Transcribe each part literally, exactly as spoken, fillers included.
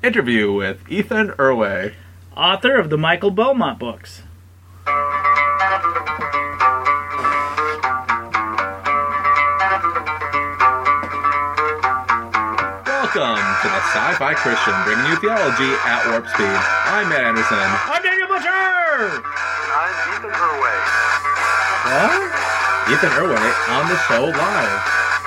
interview with Ethan Erway, author of the Michael Belmont books. Welcome to the Sci-Fi Christian, bringing you theology at warp speed. I'm Matt Anderson. I'm Daniel Butcher! And I'm Ethan Erway. What? Ethan Erway on the show live.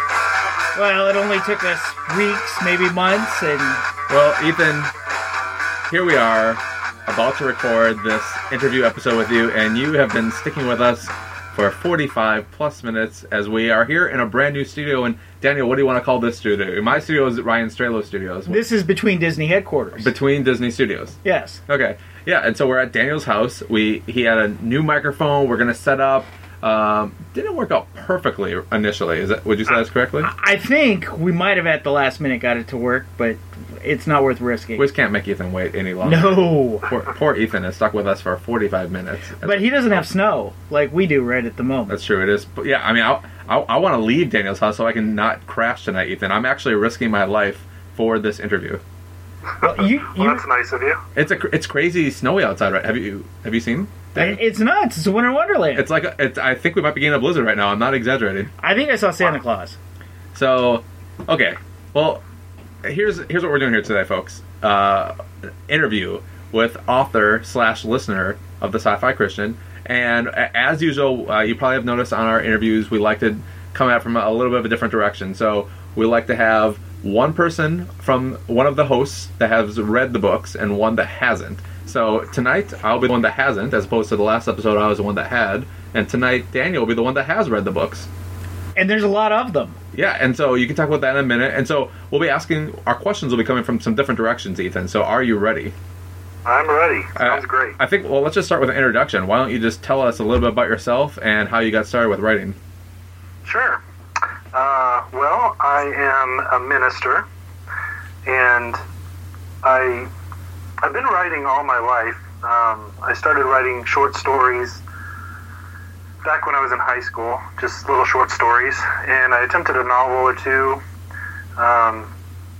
Well, it only took us weeks, maybe months, and... Well, Ethan, here we are, about to record this interview episode with you, and you have been sticking with us for forty-five plus minutes as we are here in a brand new studio. And Daniel, what do you want to call this studio? My studio is Ryan Strelo Studios. This is between Disney headquarters. Between Disney Studios. Yes. Okay. Yeah, and so we're at Daniel's house. We He had a new microphone we're going to set up. Um, didn't work out perfectly initially. Is that, would you say that's correctly? I think we might have at the last minute got it to work, but it's not worth risking. We just can't make Ethan wait any longer. No. Poor, poor Ethan is stuck with us for forty-five minutes. But he doesn't have snow like we do right at the moment. That's true. It is. But yeah, I mean, I, I, I want to leave Daniel's house so I can not crash tonight, Ethan. I'm actually risking my life for this interview. Well, you, you, well, that's nice of you. It's a it's crazy snowy outside, right? Have you have you seen? Daniel? It's nuts. It's a winter wonderland. It's like a, it's. I think we might be getting a blizzard right now. I'm not exaggerating. I think I saw Santa Claus. So, okay. Well, here's here's what we're doing here today, folks. Uh, interview with author slash listener of the Sci-Fi Christian, and as usual, uh, you probably have noticed on our interviews we like to come out from a little bit of a different direction. So we like to have one person from one of the hosts that has read the books and one that hasn't. So tonight, I'll be the one that hasn't, as opposed to the last episode I was the one that had. And tonight, Daniel will be the one that has read the books. And there's a lot of them. Yeah, and so you can talk about that in a minute. And so we'll be asking, our questions will be coming from some different directions, Ethan. So are you ready? I'm ready. Sounds uh, great. I think, well, let's just start with an introduction. Why don't you just tell us a little bit about yourself and how you got started with writing? Sure. Uh, well, I am a minister, and I... I've been writing all my life. Um, I started writing short stories back when I was in high school, just little short stories, and I attempted a novel or two um,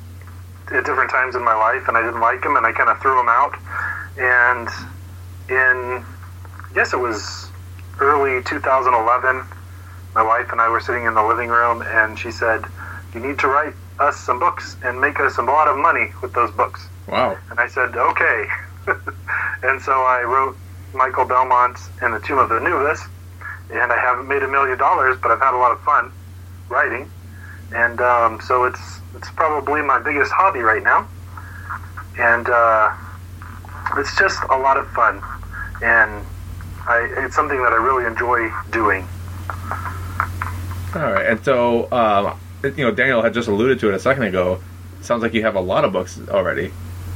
at different times in my life, and I didn't like them, and I kind of threw them out. And in, I guess it was early two thousand eleven, my wife and I were sitting in the living room, and she said, "You need to write us some books and make us a lot of money with those books." Wow. And I said, okay. And so I wrote Michael Belmont's and the Tomb of Anubis, and I haven't made a million dollars, but I've had a lot of fun writing. And um, so it's it's probably my biggest hobby right now. And uh, it's just a lot of fun. And I, it's something that I really enjoy doing. All right. And so, um, you know, Daniel had just alluded to it a second ago. Sounds like you have a lot of books already.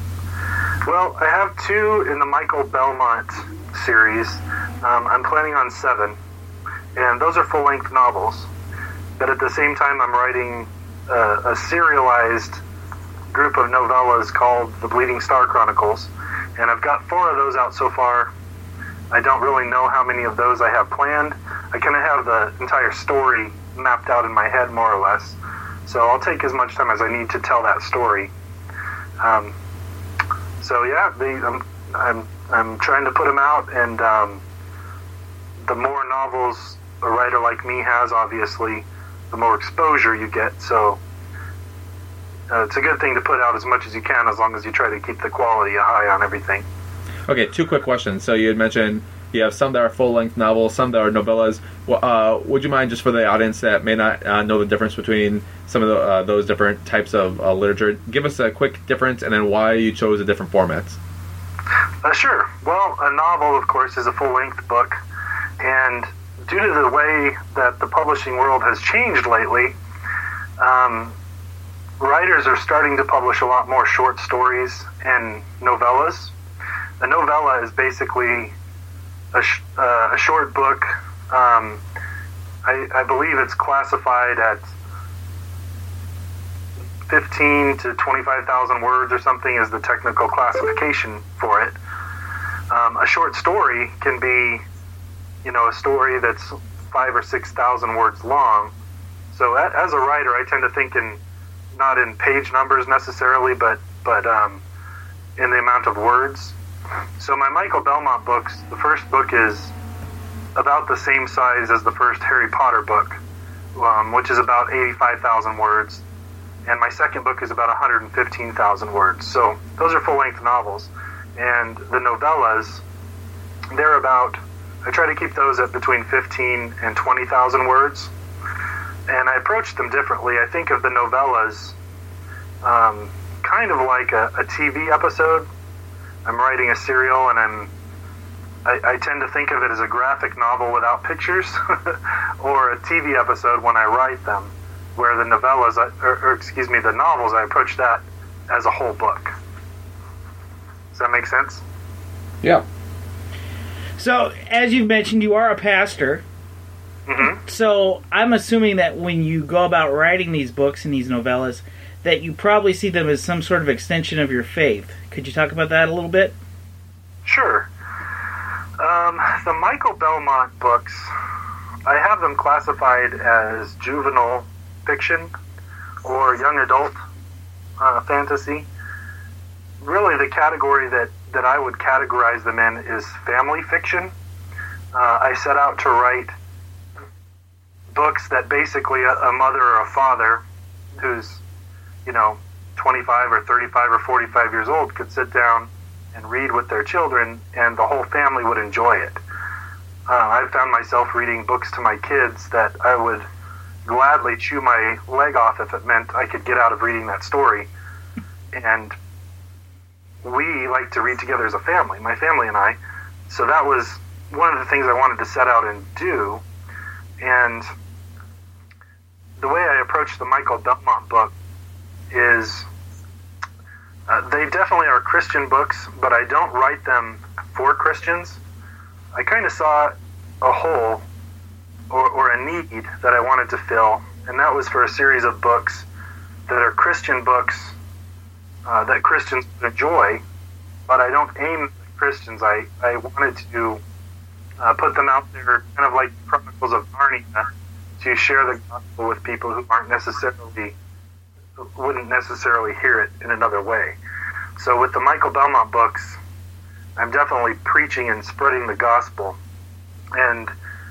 Well, I have two in the Michael Belmont series. Um, I'm planning on seven, and those are full-length novels. But at the same time, I'm writing uh, a serialized group of novellas called The Bleeding Star Chronicles, and I've got four of those out so far. I don't really know how many of those I have planned. I kind of have the entire story mapped out in my head, more or less. So I'll take as much time as I need to tell that story. Um, so yeah, the, I'm, I'm I'm trying to put them out, and um, the more novels a writer like me has, obviously, the more exposure you get. So uh, it's a good thing to put out as much as you can, as long as you try to keep the quality high on everything. Okay, two quick questions. So you had mentioned you have some that are full-length novels, some that are novellas. Uh, would you mind, just for the audience that may not uh, know the difference between some of the, uh, those different types of uh, literature, give us a quick difference and then why you chose the different formats? Uh, sure. Well, a novel, of course, is a full-length book, and due to the way that the publishing world has changed lately, um, writers are starting to publish a lot more short stories and novellas. A novella is basically a, sh- uh, a short book. Um, I, I believe it's classified at fifteen to twenty-five thousand words or something is the technical classification for it. Um, a short story can be, you know, a story that's five or six thousand words long. So as a writer, I tend to think in not in page numbers necessarily, but but um, in the amount of words. So my Michael Belmont books, the first book is about the same size as the first Harry Potter book, um, which is about eighty-five thousand words. And my second book is about one hundred fifteen thousand words. So those are full-length novels. And the novellas, they're about, I try to keep those at between fifteen and twenty thousand words. And I approach them differently. I think of the novellas um, kind of like a, a T V episode. I'm writing a serial, and I'm I, I tend to think of it as a graphic novel without pictures, or a T V episode when I write them, where the novellas, or, or excuse me, the novels, I approach that as a whole book. Does that make sense? Yeah. So, as you've mentioned, you are a pastor. Mm-hmm. So, I'm assuming that when you go about writing these books and these novellas, that you probably see them as some sort of extension of your faith. Could you talk about that a little bit? Sure. Um, the Michael Belmont books, I have them classified as juvenile fiction or young adult uh, fantasy. Really, the category that, that I would categorize them in is family fiction. Uh, I set out to write books that basically a, a mother or a father who's, you know, twenty-five or thirty-five or forty-five years old could sit down and read with their children, and the whole family would enjoy it. Uh, I found myself reading books to my kids that I would gladly chew my leg off if it meant I could get out of reading that story. And we like to read together as a family, my family and I. So that was one of the things I wanted to set out and do. And the way I approached the Michael Belmont book is uh, they definitely are Christian books, but I don't write them for Christians. I kind of saw a hole or, or a need that I wanted to fill, and that was for a series of books that are Christian books uh, that Christians enjoy, but I don't aim at Christians. I, I wanted to uh, put them out there kind of like Chronicles of Narnia to share the gospel with people who aren't necessarily wouldn't necessarily hear it in another way. So with the Michael Belmont books, I'm definitely preaching and spreading the gospel. And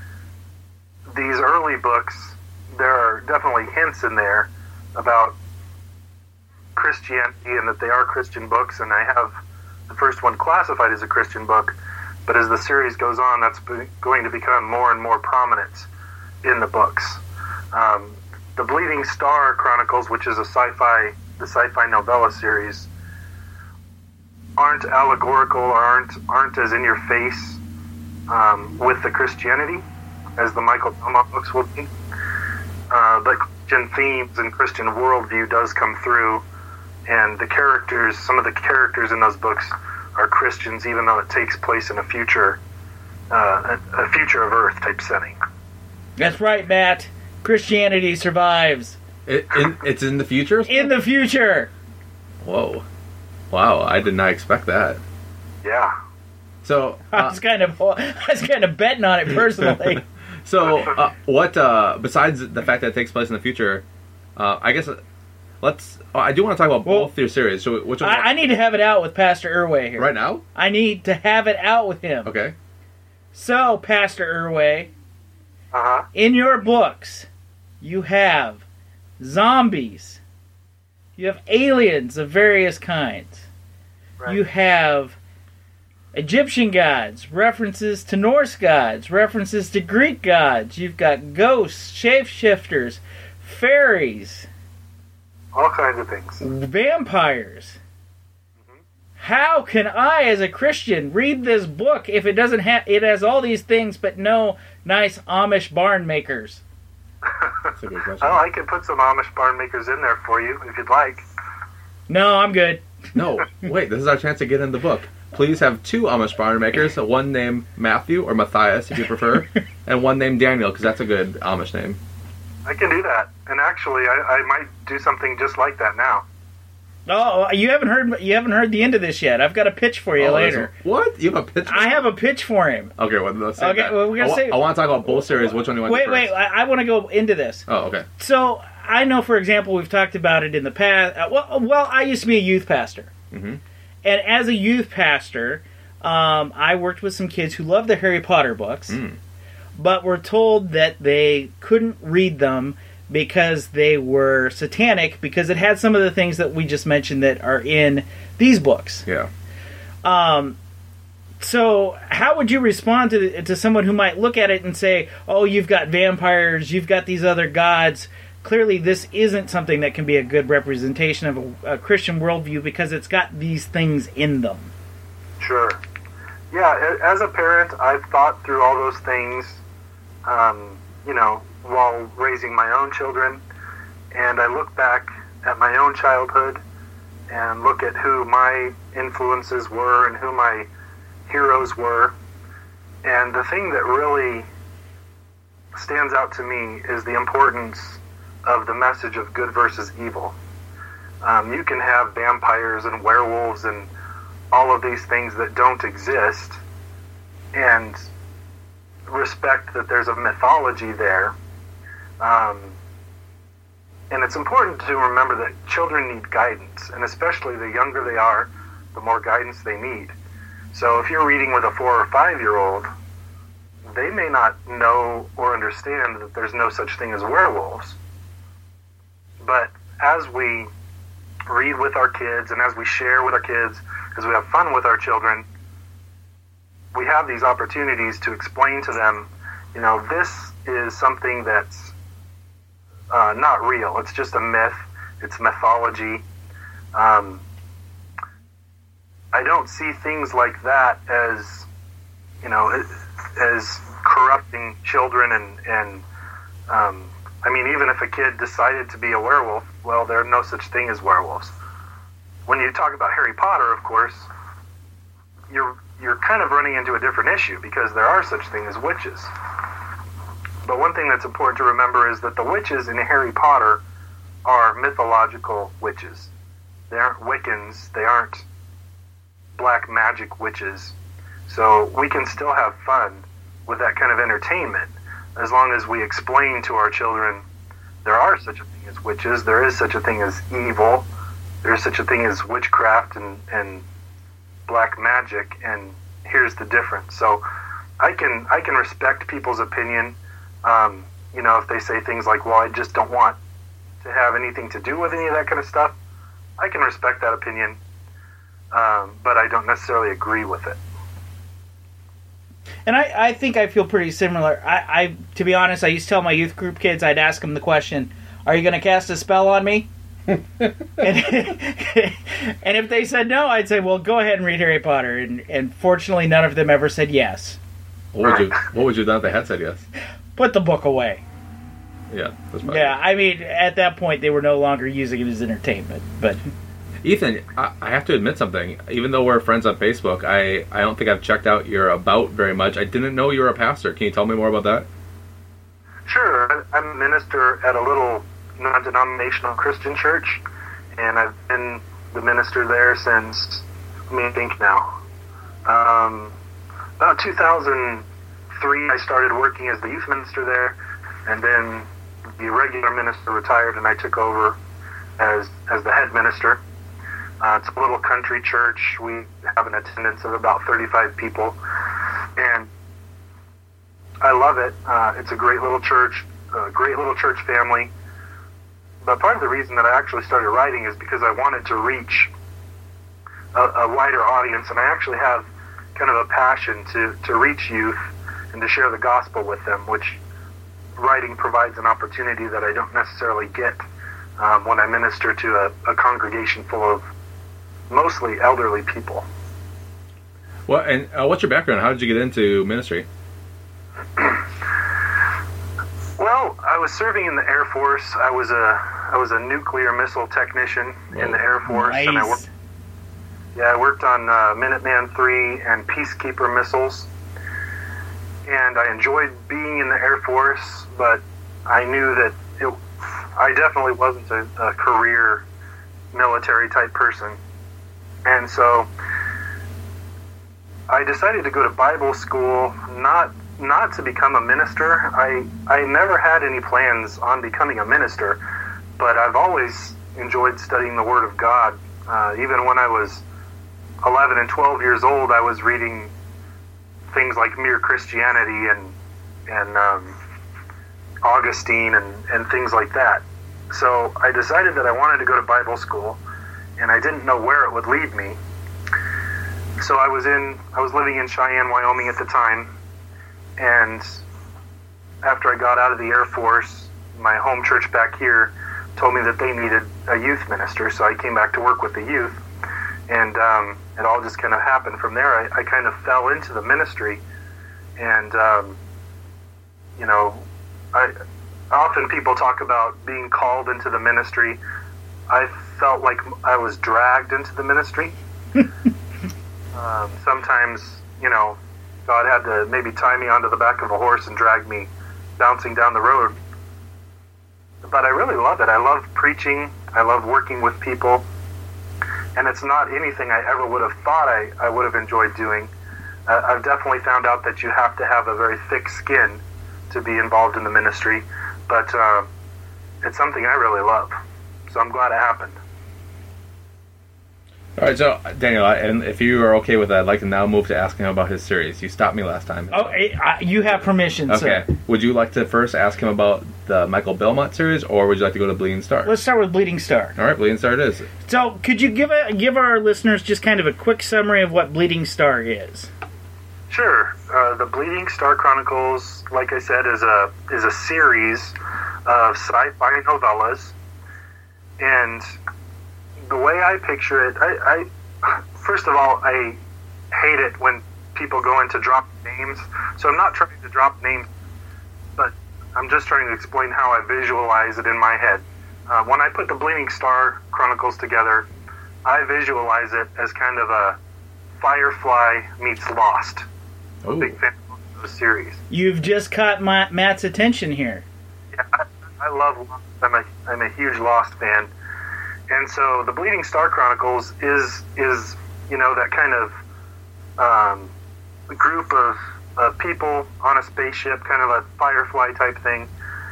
these early books, there are definitely hints in there about Christianity and that they are Christian books, and I have the first one classified as a Christian book, but as the series goes on, that's going to become more and more prominent in the books. Um, The Bleeding Star Chronicles, which is a sci-fi, the sci-fi novella series, aren't allegorical or aren't aren't as in your face um, with the Christianity as the Michael Belmont books will be. Uh, but Christian themes and Christian worldview does come through, and the characters, some of the characters in those books are Christians, even though it takes place in a future, uh, a, a future of Earth type setting. That's right, Matt. Christianity survives. It, in, it's in the future? In the future! Whoa. Wow, I did not expect that. Yeah. So, uh, I was kind of, I was kind of betting on it personally. so, uh, what, uh, besides the fact that it takes place in the future, uh, I guess, let's, oh, I do want to talk about well, both your series. So, which one? I, I need to have it out with Pastor Irway here. Right now? I need to have it out with him. Okay. So, Pastor Irway, uh-huh. in your books, you have zombies. You have aliens of various kinds. Right. You have Egyptian gods, references to Norse gods, references to Greek gods. You've got ghosts, shapeshifters, fairies. All kinds of things. Vampires. Mm-hmm. How can I, as a Christian, read this book if it doesn't have, it has all these things but no nice Amish barn makers? That's a good question. Oh, I could put some Amish barn makers in there for you if you'd like. No, I'm good. No, wait, this is our chance to get in the book. Please have two Amish barn makers, one named Matthew, or Matthias if you prefer, and one named Daniel, because that's a good Amish name. I can do that. And actually, I, I might do something just like that now. Oh, you haven't heard you haven't heard the end of this yet. I've got a pitch for you oh, later. What? You have a pitch? For I have a pitch for him. Okay, well, let's say okay, that. well, we're gonna I, say. I want to talk about both series. Which one do you want wait, to do wait. first? I, I want to go into this. Oh, okay. So I know, for example, we've talked about it in the past. Uh, well, well, I used to be a youth pastor, mm-hmm. and as a youth pastor, um, I worked with some kids who loved the Harry Potter books, Mm. but were told that they couldn't read them because they were satanic, because it had some of the things that we just mentioned that are in these books. Yeah. Um, so how would you respond to to someone who might look at it and say, oh, you've got vampires, you've got these other gods. Clearly this isn't something that can be a good representation of a, a Christian worldview because it's got these things in them. Sure. Yeah, as a parent, I've thought through all those things, um, you know, while raising my own children, and I look back at my own childhood and look at who my influences were and who my heroes were, and the thing that really stands out to me is the importance of the message of good versus evil. Um, you can have vampires and werewolves and all of these things that don't exist, and respect that there's a mythology there. Um, and it's important to remember that children need guidance, and especially the younger they are, the more guidance they need. So if you're reading with a four or five year old, they may not know or understand that there's no such thing as werewolves. But as we read with our kids and as we share with our kids, as we have fun with our children, we have these opportunities to explain to them, you know, this is something that's uh, not real. It's just a myth. It's mythology. Um, I don't see things like that as, you know, as corrupting children and, and um, I mean, even if a kid decided to be a werewolf, well, there's no such thing as werewolves. When you talk about Harry Potter, of course, you're you're kind of running into a different issue because there are such things as witches. But one thing that's important to remember is that the witches in Harry Potter are mythological witches. They aren't Wiccans. They aren't black magic witches. So we can still have fun with that kind of entertainment as long as we explain to our children there are such a thing as witches, there is such a thing as evil, there is such a thing as witchcraft and, and black magic, and here's the difference. So I can I can respect people's opinion. Um, you know, if they say things like, well, I just don't want to have anything to do with any of that kind of stuff, I can respect that opinion, um, but I don't necessarily agree with it. And I, I think I feel pretty similar. I, I, to be honest, I used to tell my youth group kids, I'd ask them the question, are you going to cast a spell on me? and, and if they said no, I'd say, well, go ahead and read Harry Potter. And, and fortunately, none of them ever said yes. What would you What would you have done if they had said yes? Put the book away. Yeah, that's right. Yeah, I mean, at that point, they were no longer using it as entertainment. But Ethan, I, I have to admit something. Even though we're friends on Facebook, I, I don't think I've checked out your About very much. I didn't know you were a pastor. Can you tell me more about that? Sure. I'm a minister at a little non-denominational Christian church, and I've been the minister there since, let me think now, um, about two thousand three I started working as the youth minister there, and then the regular minister retired and I took over as as the head minister. Uh, it's a little country church. We have an attendance of about thirty-five people, and I love it. Uh, it's a great little church, a great little church family. But part of the reason that I actually started writing is because I wanted to reach a, a wider audience, and I actually have kind of a passion to, to reach youth and to share the gospel with them, which writing provides an opportunity that I don't necessarily get um, when I minister to a, a congregation full of mostly elderly people. Well, and uh, what's your background? How did you get into ministry? Well, I was serving in the Air Force. I was a I was a nuclear missile technician Whoa. in the Air Force, nice. and I worked. Yeah, I worked on uh, Minuteman three and Peacekeeper missiles, and I enjoyed being in the Air Force. But I knew that it, I definitely wasn't a, a career military type person, and so I decided to go to Bible school, not. Not to become a minister. I I never had any plans on becoming a minister, but I've always enjoyed studying the Word of God. Uh, even when I was eleven and twelve years old, I was reading things like Mere Christianity and and um, Augustine and, and things like that. So I decided that I wanted to go to Bible school, and I didn't know where it would lead me. So I was in I was living in Cheyenne, Wyoming at the time, and after I got out of the Air Force, my home church back here told me that they needed a youth minister, so I came back to work with the youth, and um, it all just kind of happened from there. I, I kind of fell into the ministry, and um, you know, I often people talk about being called into the ministry. I felt like I was dragged into the ministry. um, sometimes, you know, God had to maybe tie me onto the back of a horse and drag me bouncing down the road. But I really love it. I love preaching. I love working with people. And it's not anything I ever would have thought I, I would have enjoyed doing. Uh, I've definitely found out that you have to have a very thick skin to be involved in the ministry. But uh, it's something I really love. So I'm glad it happened. All right, so Daniel, and if you are okay with that, I'd like to now move to asking him about his series. You stopped me last time. Oh, I, you have permission, okay. sir. Would you like to first ask him about the Michael Belmont series, or would you like to go to Bleeding Star? Let's start with Bleeding Star. All right, Bleeding Star it is. So, could you give a give our listeners just kind of a quick summary of what Bleeding Star is? Sure. Uh, the Bleeding Star Chronicles, like I said, is a is a series of sci-fi novellas, and the way I picture it, I, I first of all, I hate it when people go into drop names. So I'm not trying to drop names, but I'm just trying to explain how I visualize it in my head. Uh, when I put the Bleeding Star Chronicles together, I visualize it as kind of a Firefly meets Lost. I'm a big fan of the series. You've just caught my, Matt's attention here. Yeah, I, I love Lost. I'm a, I'm a huge Lost fan. And so the Bleeding Star Chronicles is, is you know, that kind of um, group of, of people on a spaceship, kind of a Firefly type thing.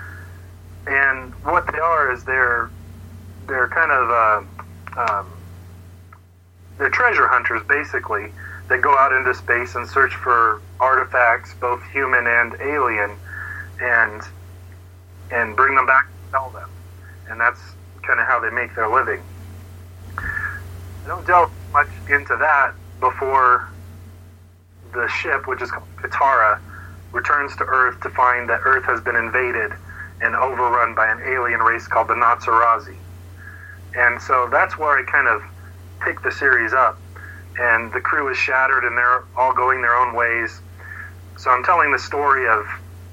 And what they are is they're they're kind of uh, um, they're treasure hunters, basically. They go out into space and search for artifacts, both human and alien, and and bring them back and sell them. And that's kind of how they make their living. I don't delve much into that before the ship, which is called Katara, returns to Earth to find that Earth has been invaded and overrun by an alien race called the Nazarazi. And so that's where I kind of pick the series up. And the crew is shattered and they're all going their own ways. So I'm telling the story of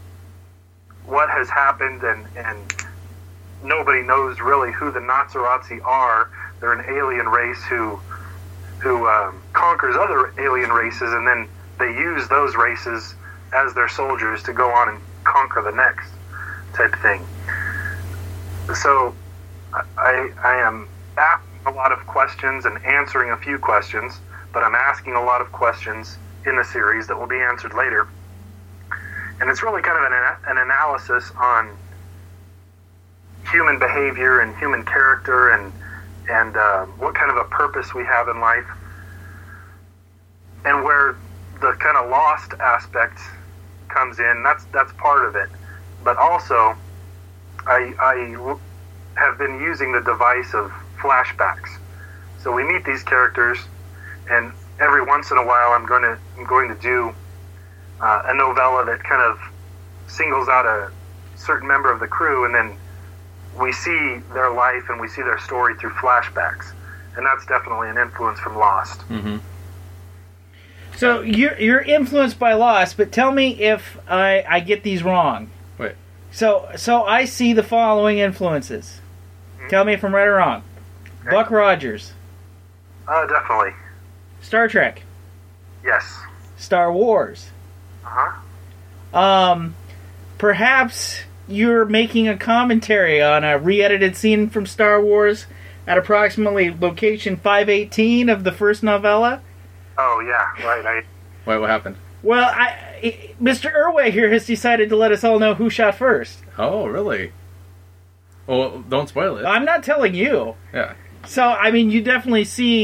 what has happened, and, and nobody knows really who the Nazarazi are. They're an alien race who who um, conquers other alien races, and then they use those races as their soldiers to go on and conquer the next type thing. So I, I am asking a lot of questions and answering a few questions, but I'm asking a lot of questions in the series that will be answered later. And it's really kind of an, an analysis on human behavior and human character, and and uh, what kind of a purpose we have in life, and where the kind of lost aspect comes in. That's that's part of it, but also I, I have been using the device of flashbacks. So we meet these characters, and every once in a while I'm going to I'm going to do uh, a novella that kind of singles out a certain member of the crew, and then we see their life and we see their story through flashbacks, and that's definitely an influence from Lost. Mm-hmm. So you're you're influenced by Lost, but tell me if I, I get these wrong. Wait. So so I see the following influences. Mm-hmm. Tell me if I'm right or wrong. Okay. Buck Rogers. Uh, definitely. Star Trek. Yes. Star Wars. Uh-huh. Um, perhaps you're making a commentary on a re-edited scene from Star Wars at approximately location five eighteen of the first novella. Oh, yeah, right. I... Wait, what happened? Well, I, Mister Irway here has decided to let us all know who shot first. Oh, really? Well, don't spoil it. I'm not telling you. Yeah. So, I mean, you definitely see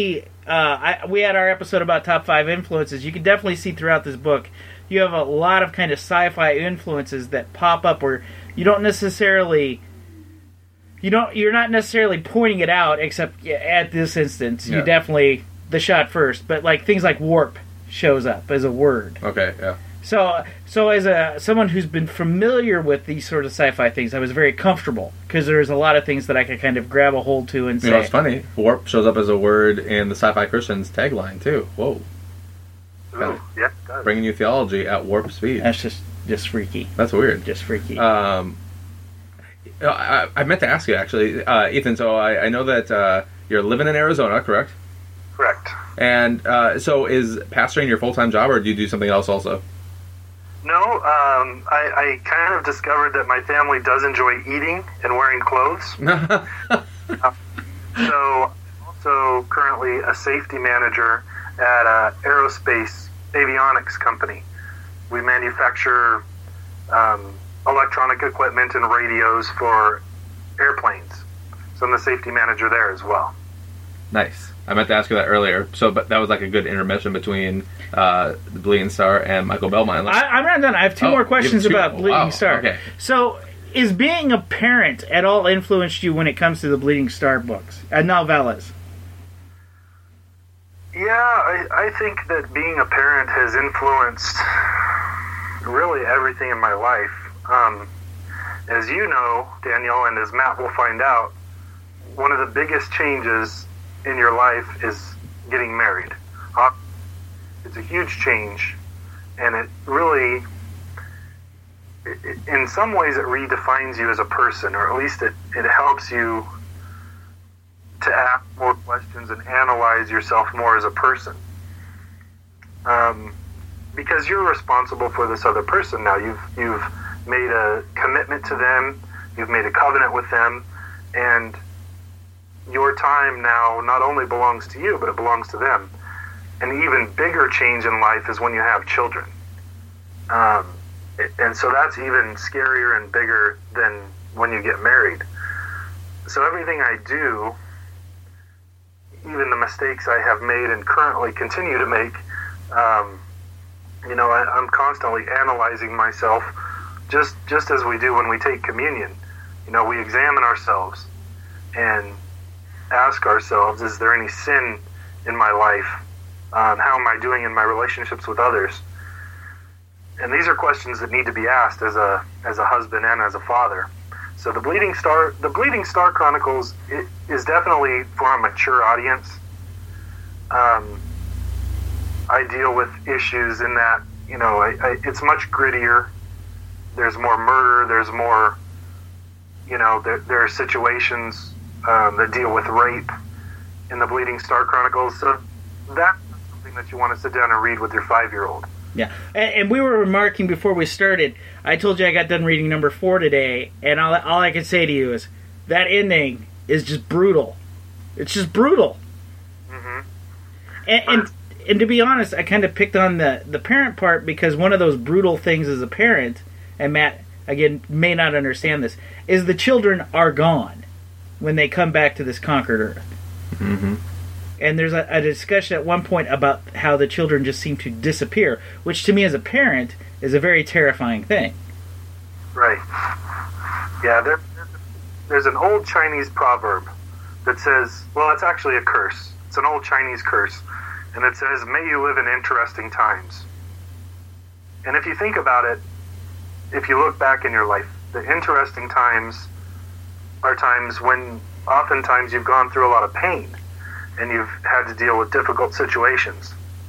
uh, I, we had our episode about top five influences. You can definitely see throughout this book, you have a lot of kind of sci-fi influences that pop up where you don't necessarily, you don't, you're not necessarily pointing it out, except at this instance, Yeah. you definitely, the shot first, but like things like warp shows up as a word. Okay, yeah. So, so as a someone who's been familiar with these sort of sci-fi things, I was very comfortable because there's a lot of things that I could kind of grab a hold to and say. You know, it's funny. Warp shows up as a word in the Sci-Fi Christian's tagline, too. Whoa. Ooh, yeah, it does. Bringing you theology at warp speed. That's just just freaky. That's weird. Just freaky. Um, I, I meant to ask you, actually, uh, Ethan, so I, I know that uh, you're living in Arizona, correct? Correct. And uh, so is pastoring your full-time job, or do you do something else also? No, um, I, I kind of discovered that my family does enjoy eating and wearing clothes. uh, so, I'm also currently a safety manager at an aerospace avionics company. We manufacture um, electronic equipment and radios for airplanes. So I'm the safety manager there as well. Nice. I meant to ask you that earlier. So, but that was like a good intermission between uh, the Bleeding Star and Michael Belmont. I, I'm not done. I have two Oh, more you have questions two? about Bleeding Wow, Star. okay. So, is being a parent at all influenced you when it comes to the Bleeding Star books, uh, novellas? Yeah, I, I think that being a parent has influenced really everything in my life. Um, as you know, Daniel, and as Matt will find out, one of the biggest changes in your life is getting married. Uh, it's a huge change, and it really, it, it, in some ways, it redefines you as a person, or at least it, it helps you to ask more questions and analyze yourself more as a person. Um, because you're responsible for this other person now. You've you've made a commitment to them, you've made a covenant with them, and your time now not only belongs to you, but it belongs to them. An even bigger change in life is when you have children. Um, and so that's even scarier and bigger than when you get married. So everything I do, even the mistakes I have made and currently continue to make, um, you know, I, I'm constantly analyzing myself, just just as we do when we take communion. You know, we examine ourselves and ask ourselves, is there any sin in my life? Um, how am I doing in my relationships with others? And these are questions that need to be asked as a as a husband and as a father. So the Bleeding Star, the Bleeding Star Chronicles it is definitely for a mature audience. Um, I deal with issues in that, you know, I, I, it's much grittier. There's more murder. There's more, you know, there, there are situations um, that deal with rape in the Bleeding Star Chronicles. So that's something that you want to sit down and read with your five-year-old. Yeah, and, and we were remarking before we started, I told you I got done reading number four today, and all, all I can say to you is, that ending is just brutal. It's just brutal. Mm-hmm. And, and and to be honest, I kind of picked on the, the parent part because one of those brutal things as a parent, and Matt, again, may not understand this, is the children are gone when they come back to this conquered earth. Mm-hmm. And there's a, a discussion at one point about how the children just seem to disappear, which to me as a parent is a very terrifying thing. Right. Yeah, there, there's an old Chinese proverb that says, well, it's actually a curse. It's an old Chinese curse. And it says, may you live in interesting times. And if you think about it, if you look back in your life, the interesting times are times when oftentimes you've gone through a lot of pain and you've had to deal with difficult situations.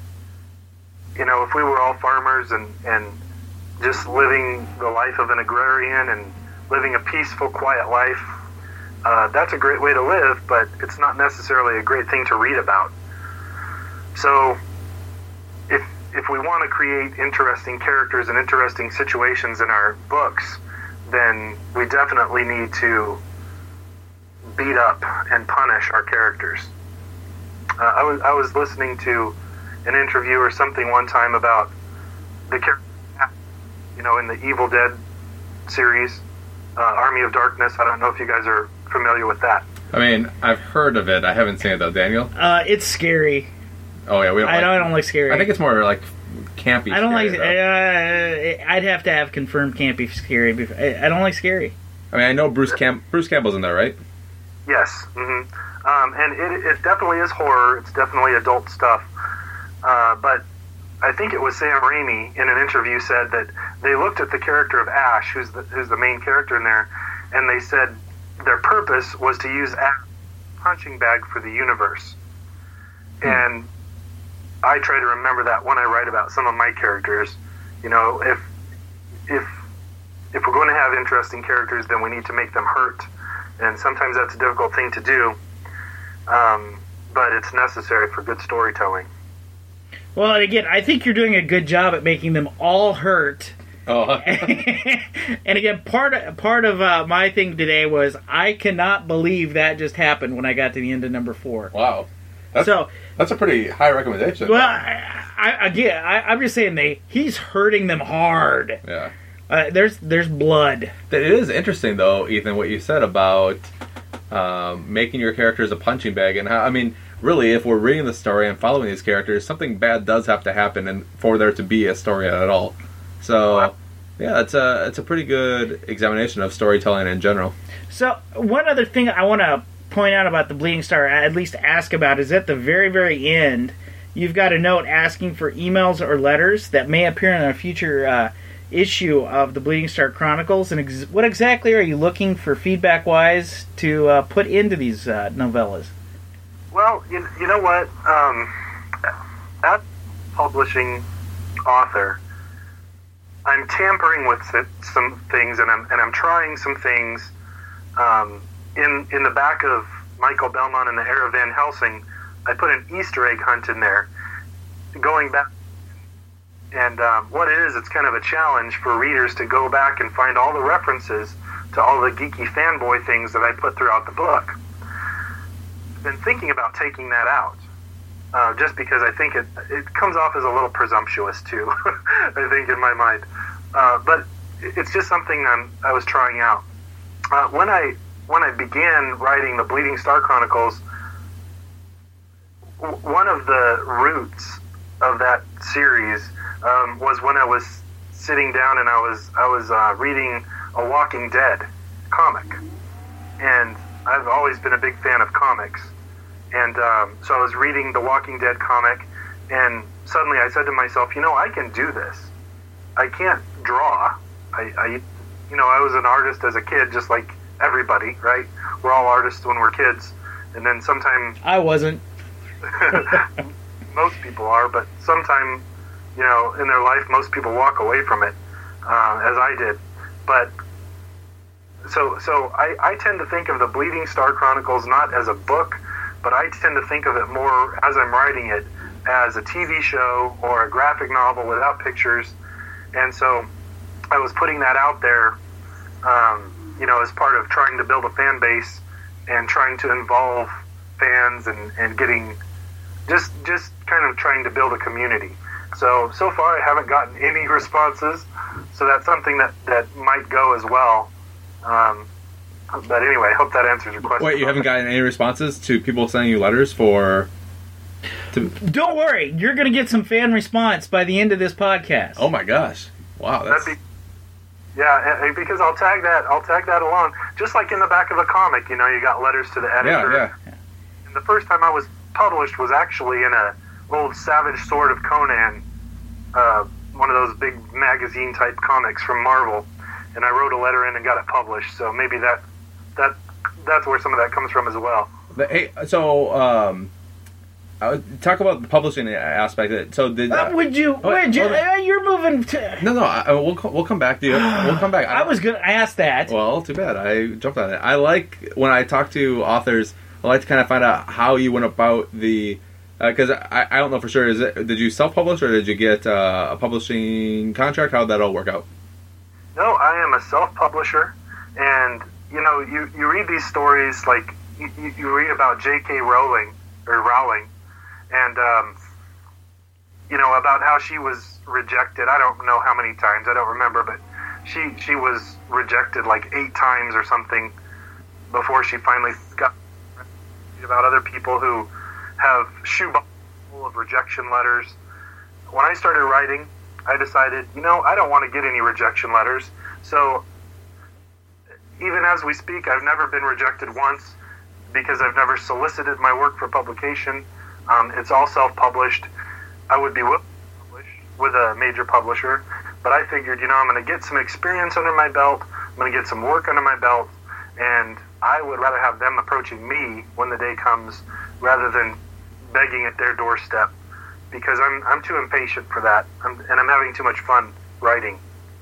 You know, if we were all farmers and, and just living the life of an agrarian and living a peaceful, quiet life, uh, that's a great way to live, but it's not necessarily a great thing to read about. So, if if we want to create interesting characters and interesting situations in our books, then we definitely need to beat up and punish our characters. Uh, I was I was listening to an interview or something one time about the character, you know, in the Evil Dead series, uh, Army of Darkness. I don't know if you guys are familiar with that. I mean, I've heard of it. I haven't seen it though. Daniel? Uh, it's scary. Oh yeah, we don't. I like, don't. I don't like scary. I think it's more like campy. I don't scary, like. though. Uh, I'd have to have confirmed campy scary. Before. I, I don't like scary. I mean, I know Bruce Camp Bruce Campbell's in there, right? Yes, hmm um, and it, it definitely is horror. It's definitely adult stuff. Uh, but I think it was Sam Raimi in an interview said that they looked at the character of Ash, who's the, who's the main character in there, and they said their purpose was to use Ash as a punching bag for the universe. Hmm. And I try to remember that when I write about some of my characters. You know, if if if we're going to have interesting characters, then we need to make them hurt. And sometimes that's a difficult thing to do, um, but it's necessary for good storytelling. Well, and again, I think you're doing a good job at making them all hurt. Oh. And again, part of, part of uh, my thing today was I cannot believe that just happened when I got to the end of number four. Wow. That's, so that's a pretty high recommendation. Well, I, I, again, I, I'm just saying they he's hurting them hard. Yeah. Uh, there's there's blood. It is interesting, though, Ethan, what you said about um, making your characters a punching bag, and how I mean, really, if we're reading the story and following these characters, something bad does have to happen, and for there to be a story at all. So, yeah, it's a it's a pretty good examination of storytelling in general. So, one other thing I want to point out about the Bleeding Star, at least ask about, is at the very very end, you've got a note asking for emails or letters that may appear in a future Uh, issue of the Bleeding Star Chronicles, and ex- what exactly are you looking for feedback-wise to uh, put into these uh, novellas? Well, you, you know what? Um, as publishing author, I'm tampering with some things, and I'm and I'm trying some things. Um, in in the back of Michael Belmont and the Heir of Van Helsing, I put an Easter egg hunt in there, going back. And um, what it is, it's kind of a challenge for readers to go back and find all the references to all the geeky fanboy things that I put throughout the book. I've been thinking about taking that out, uh, just because I think it it comes off as a little presumptuous, too, I think, in my mind. Uh, but it's just something I'm, I was trying out. Uh, when I when I began writing the Bleeding Star Chronicles, w- one of the roots of that series Um, was when I was sitting down and I was I was uh, reading a Walking Dead comic, and I've always been a big fan of comics, and um, so I was reading the Walking Dead comic, and suddenly I said to myself, you know, I can do this. I can't draw. I, I you know, I was an artist as a kid, just like everybody, right? We're all artists when we're kids, and then sometimes I wasn't. Most people are, but sometime, you know, in their life, most people walk away from it, uh, as I did. But so, so I, I tend to think of the Bleeding Star Chronicles not as a book, but I tend to think of it more as I'm writing it as a T V show or a graphic novel without pictures. And so I was putting that out there, um, you know, as part of trying to build a fan base and trying to involve fans and, and getting just just kind of trying to build a community. So, so far I haven't gotten any responses, so that's something that, that might go as well. Um, but anyway, I hope that answers your question. Wait, you haven't gotten any responses to people sending you letters for... To... Don't worry, you're going to get some fan response by the end of this podcast. Oh my gosh. Wow, that's... That'd be, yeah, and because I'll tag that, I'll tag that along. Just like in the back of a comic, you know, you got letters to the editor. Yeah, yeah. And the first time I was published was actually in a old Savage Sword of Conan, uh, one of those big magazine-type comics from Marvel, and I wrote a letter in and got it published, so maybe that that that's where some of that comes from as well. But, hey, so, um, uh, talk about the publishing aspect. So did uh, would you? Oh, would you? oh, Uh, you're moving to. No, no, I, we'll we'll come back to you. We'll come back. I, I was going to ask that. Well, too bad. I jumped on it. I like when I talk to authors. I like to kind of find out how you went about the. Because uh, I, I don't know for sure. Is it? Did you self-publish or did you get uh, a publishing contract? How did that all work out? No, I am a self-publisher, and you know, you, you read these stories like you, you read about J K. Rowling or Rowling, and um, you know about how she was rejected. I don't know how many times. I don't remember, but she she was rejected like eight times or something before she finally got about other people who have shoeboxes full of rejection letters. When I started writing, I decided, you know, I don't want to get any rejection letters. So even as we speak, I've never been rejected once because I've never solicited my work for publication. Um, it's all self-published. I would be willing to publish with a major publisher, but I figured, you know, I'm going to get some experience under my belt. I'm going to get some work under my belt, and I would rather have them approaching me when the day comes rather than begging at their doorstep, because I'm I'm too impatient for that, I'm, and I'm having too much fun writing.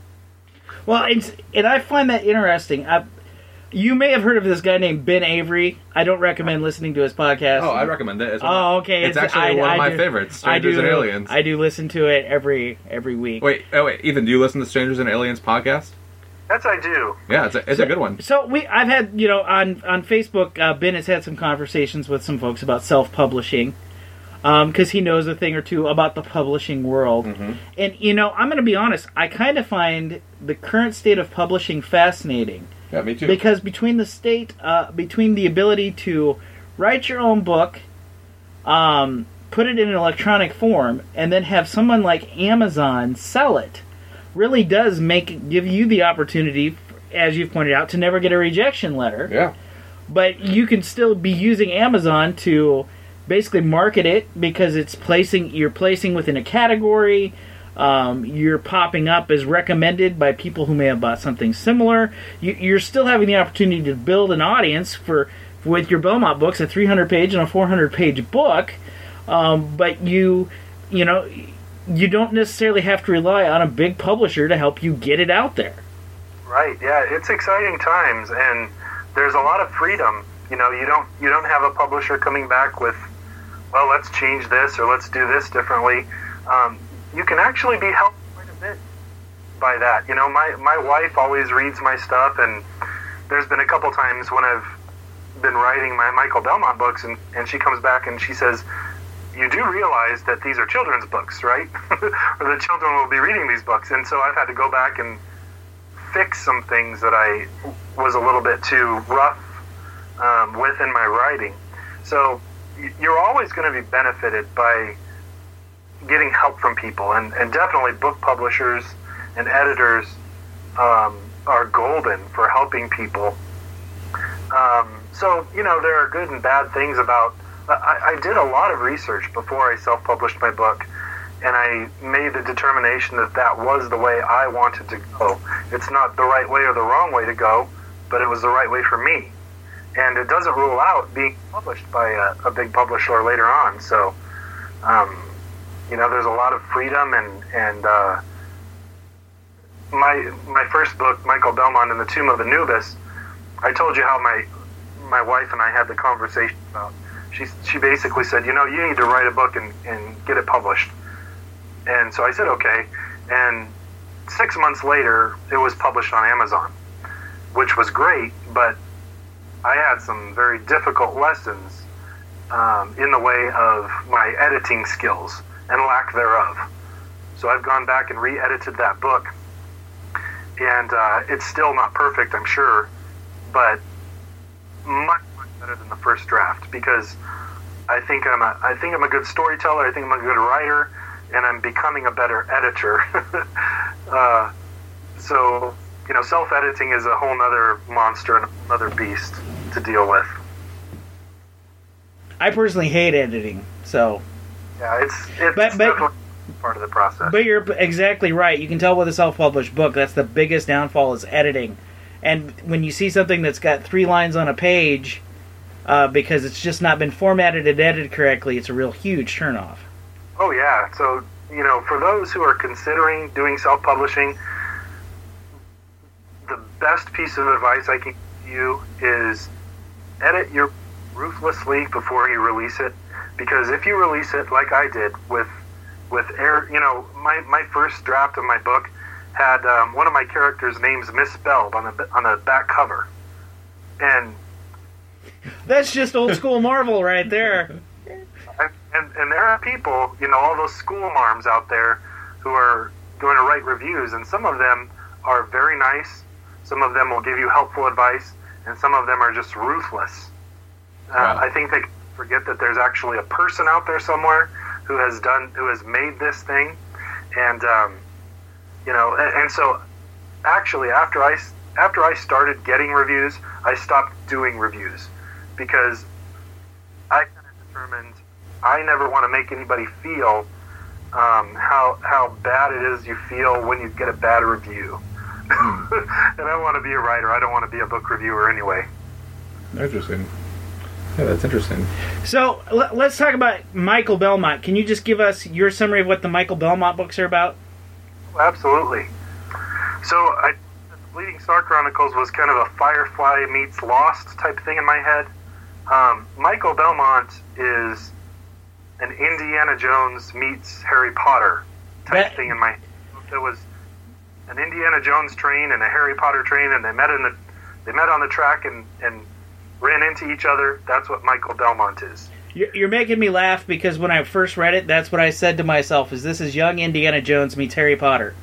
Well, it's, and I find that interesting. I, you may have heard of this guy named Ben Avery. I don't recommend listening to his podcast. Oh, I recommend it. It's oh, okay. It's, it's actually I, one I of my do, favorites, Strangers I do, and Aliens. I do listen to it every every week. Wait, oh wait, Ethan, do you listen to Strangers and Aliens podcast? Yes, I do. Yeah, it's a, it's so, a good one. So we, I've had, you know, on on Facebook, uh, Ben has had some conversations with some folks about self-publishing, because um, he knows a thing or two about the publishing world. Mm-hmm. And, you know, I'm going to be honest, I kind of find the current state of publishing fascinating. Yeah, me too. Because between the state, uh, between the ability to write your own book, um, put it in an electronic form, and then have someone like Amazon sell it, really does make give you the opportunity, as you've pointed out, to never get a rejection letter. Yeah. But you can still be using Amazon to basically market it, because it's placing you're placing within a category. Um, you're popping up as recommended by people who may have bought something similar. You, you're still having the opportunity to build an audience for with your Belmont books, a three hundred page and a four hundred page book. Um, but you, you know, you don't necessarily have to rely on a big publisher to help you get it out there. Right. Yeah, it's exciting times, and there's a lot of freedom. You know, you don't you don't have a publisher coming back with, well, let's change this or let's do this differently. Um, you can actually be helped quite a bit by that. You know, my, my wife always reads my stuff, and there's been a couple times when I've been writing my Michael Belmont books, and, and she comes back and she says, you do realize that these are children's books, right? Or the children will be reading these books. And so I've had to go back and fix some things that I was a little bit too rough um, with in my writing. So you're always going to be benefited by getting help from people, and, and definitely book publishers and editors um, are golden for helping people. Um, so, you know, there are good and bad things about... I, I did a lot of research before I self-published my book, and I made the determination that that was the way I wanted to go. It's not the right way or the wrong way to go, but it was the right way for me. And it doesn't rule out being published by a, a big publisher later on. So, um, you know, there's a lot of freedom, and, and uh, my my first book, Michael Belmont and the Tomb of Anubis, I told you how my my wife and I had the conversation about. She she basically said, you know, you need to write a book and, and get it published. And so I said, okay. And six months later, it was published on Amazon, which was great, but I had some very difficult lessons um, in the way of my editing skills and lack thereof. So I've gone back and re-edited that book, and uh, it's still not perfect, I'm sure, but much, much better than the first draft, because I think I'm a, I think I'm a good storyteller, I think I'm a good writer, and I'm becoming a better editor. uh, so, you know, self-editing is a whole other monster and another beast to deal with. I personally hate editing, so... Yeah, it's, it's but, but, definitely part of the process. But you're exactly right. You can tell with a self-published book, that's the biggest downfall, is editing. And when you see something that's got three lines on a page, uh, because it's just not been formatted and edited correctly, it's a real huge turnoff. Oh, yeah. So, you know, for those who are considering doing self-publishing, the best piece of advice I can give you is edit your ruthlessly before you release it. Because if you release it like I did with, with air, you know, my, my first draft of my book had um, one of my characters' names misspelled on the on the back cover, and that's just old school Marvel right there. And, and and there are people, you know, all those school marms out there who are going to write reviews, and some of them are very nice. Some of them will give you helpful advice, and some of them are just ruthless. Uh, Wow. I think they forget that there's actually a person out there somewhere who has done, who has made this thing, and um, you know, and, and so actually after I after I started getting reviews, I stopped doing reviews because I kind of determined I never want to make anybody feel um, how how bad it is you feel when you get a bad review. And I want to be a writer. I don't want to be a book reviewer anyway. Interesting. Yeah, that's interesting. So l- let's talk about Michael Belmont. Can you just give us your summary of what the Michael Belmont books are about? Absolutely. So, I, Bleeding Star Chronicles was kind of a Firefly meets Lost type thing in my head. Um, Michael Belmont is an Indiana Jones meets Harry Potter type That- thing in my head. There was an Indiana Jones train and a Harry Potter train, and they met in the they met on the track and, and ran into each other. That's what Michael Belmont is. You're you're making me laugh because when I first read it, that's what I said to myself: "Is this is young Indiana Jones meets Harry Potter?"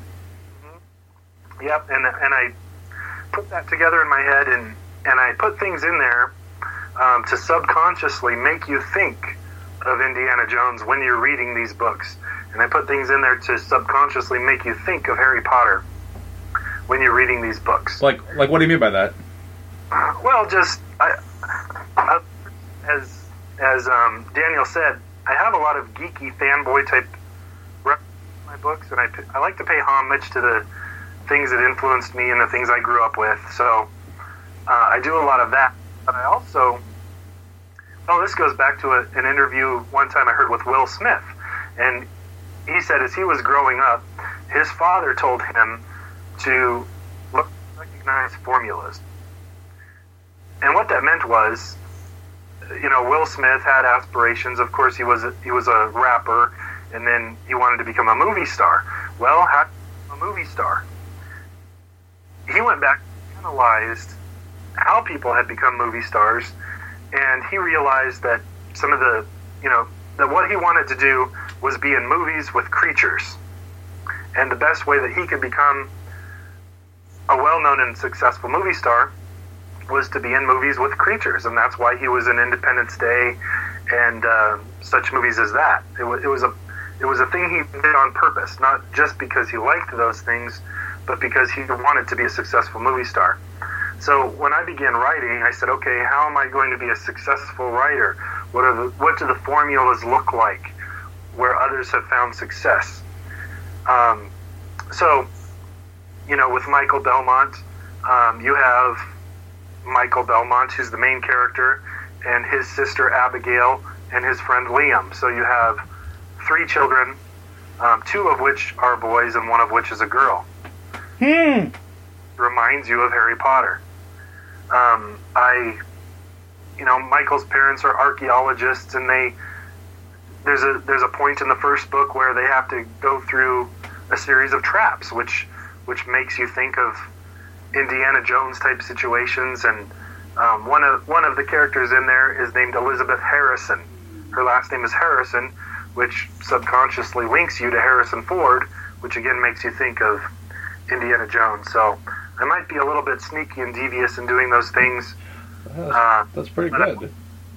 Yep, and and I put that together in my head, and, and I put things in there um, to subconsciously make you think of Indiana Jones when you're reading these books. And I put things in there to subconsciously make you think of Harry Potter when you're reading these books. Like, like, what do you mean by that? Well, just I, I, as as um, Daniel said, I have a lot of geeky fanboy type references in my books, and I I like to pay homage to the things that influenced me and the things I grew up with. So uh, I do a lot of that. But I also, oh, this goes back to a, an interview one time I heard with Will Smith, and he said as he was growing up, his father told him to look, recognize formulas. And what that meant was, you know, Will Smith had aspirations. Of course, he was a, he was a rapper, and then he wanted to become a movie star. Well, how a movie star? He went back and analyzed how people had become movie stars, and he realized that some of the, you know, that what he wanted to do was be in movies with creatures. And the best way that he could become a well-known and successful movie star was to be in movies with creatures, and that's why he was in Independence Day and uh, such movies as that. It was, it was a it was a thing he did on purpose, not just because he liked those things, but because he wanted to be a successful movie star. So when I began writing, I said, okay, how am I going to be a successful writer? What are the what do the formulas look like where others have found success? Um, so, you know, with Michael Belmont, um, you have Michael Belmont, who's the main character, and his sister Abigail, and his friend Liam. So you have three children, um, two of which are boys, and one of which is a girl. Hmm. Reminds you of Harry Potter. Um, I, you know, Michael's parents are archaeologists, and they there's a there's a point in the first book where they have to go through a series of traps, which which makes you think of Indiana Jones type situations. And um, one of one of the characters in there is named Elizabeth Harrison. Her last name is Harrison, which subconsciously links you to Harrison Ford, which again makes you think of Indiana Jones. So I might be a little bit sneaky and devious in doing those things. That's, Uh, that's pretty but good.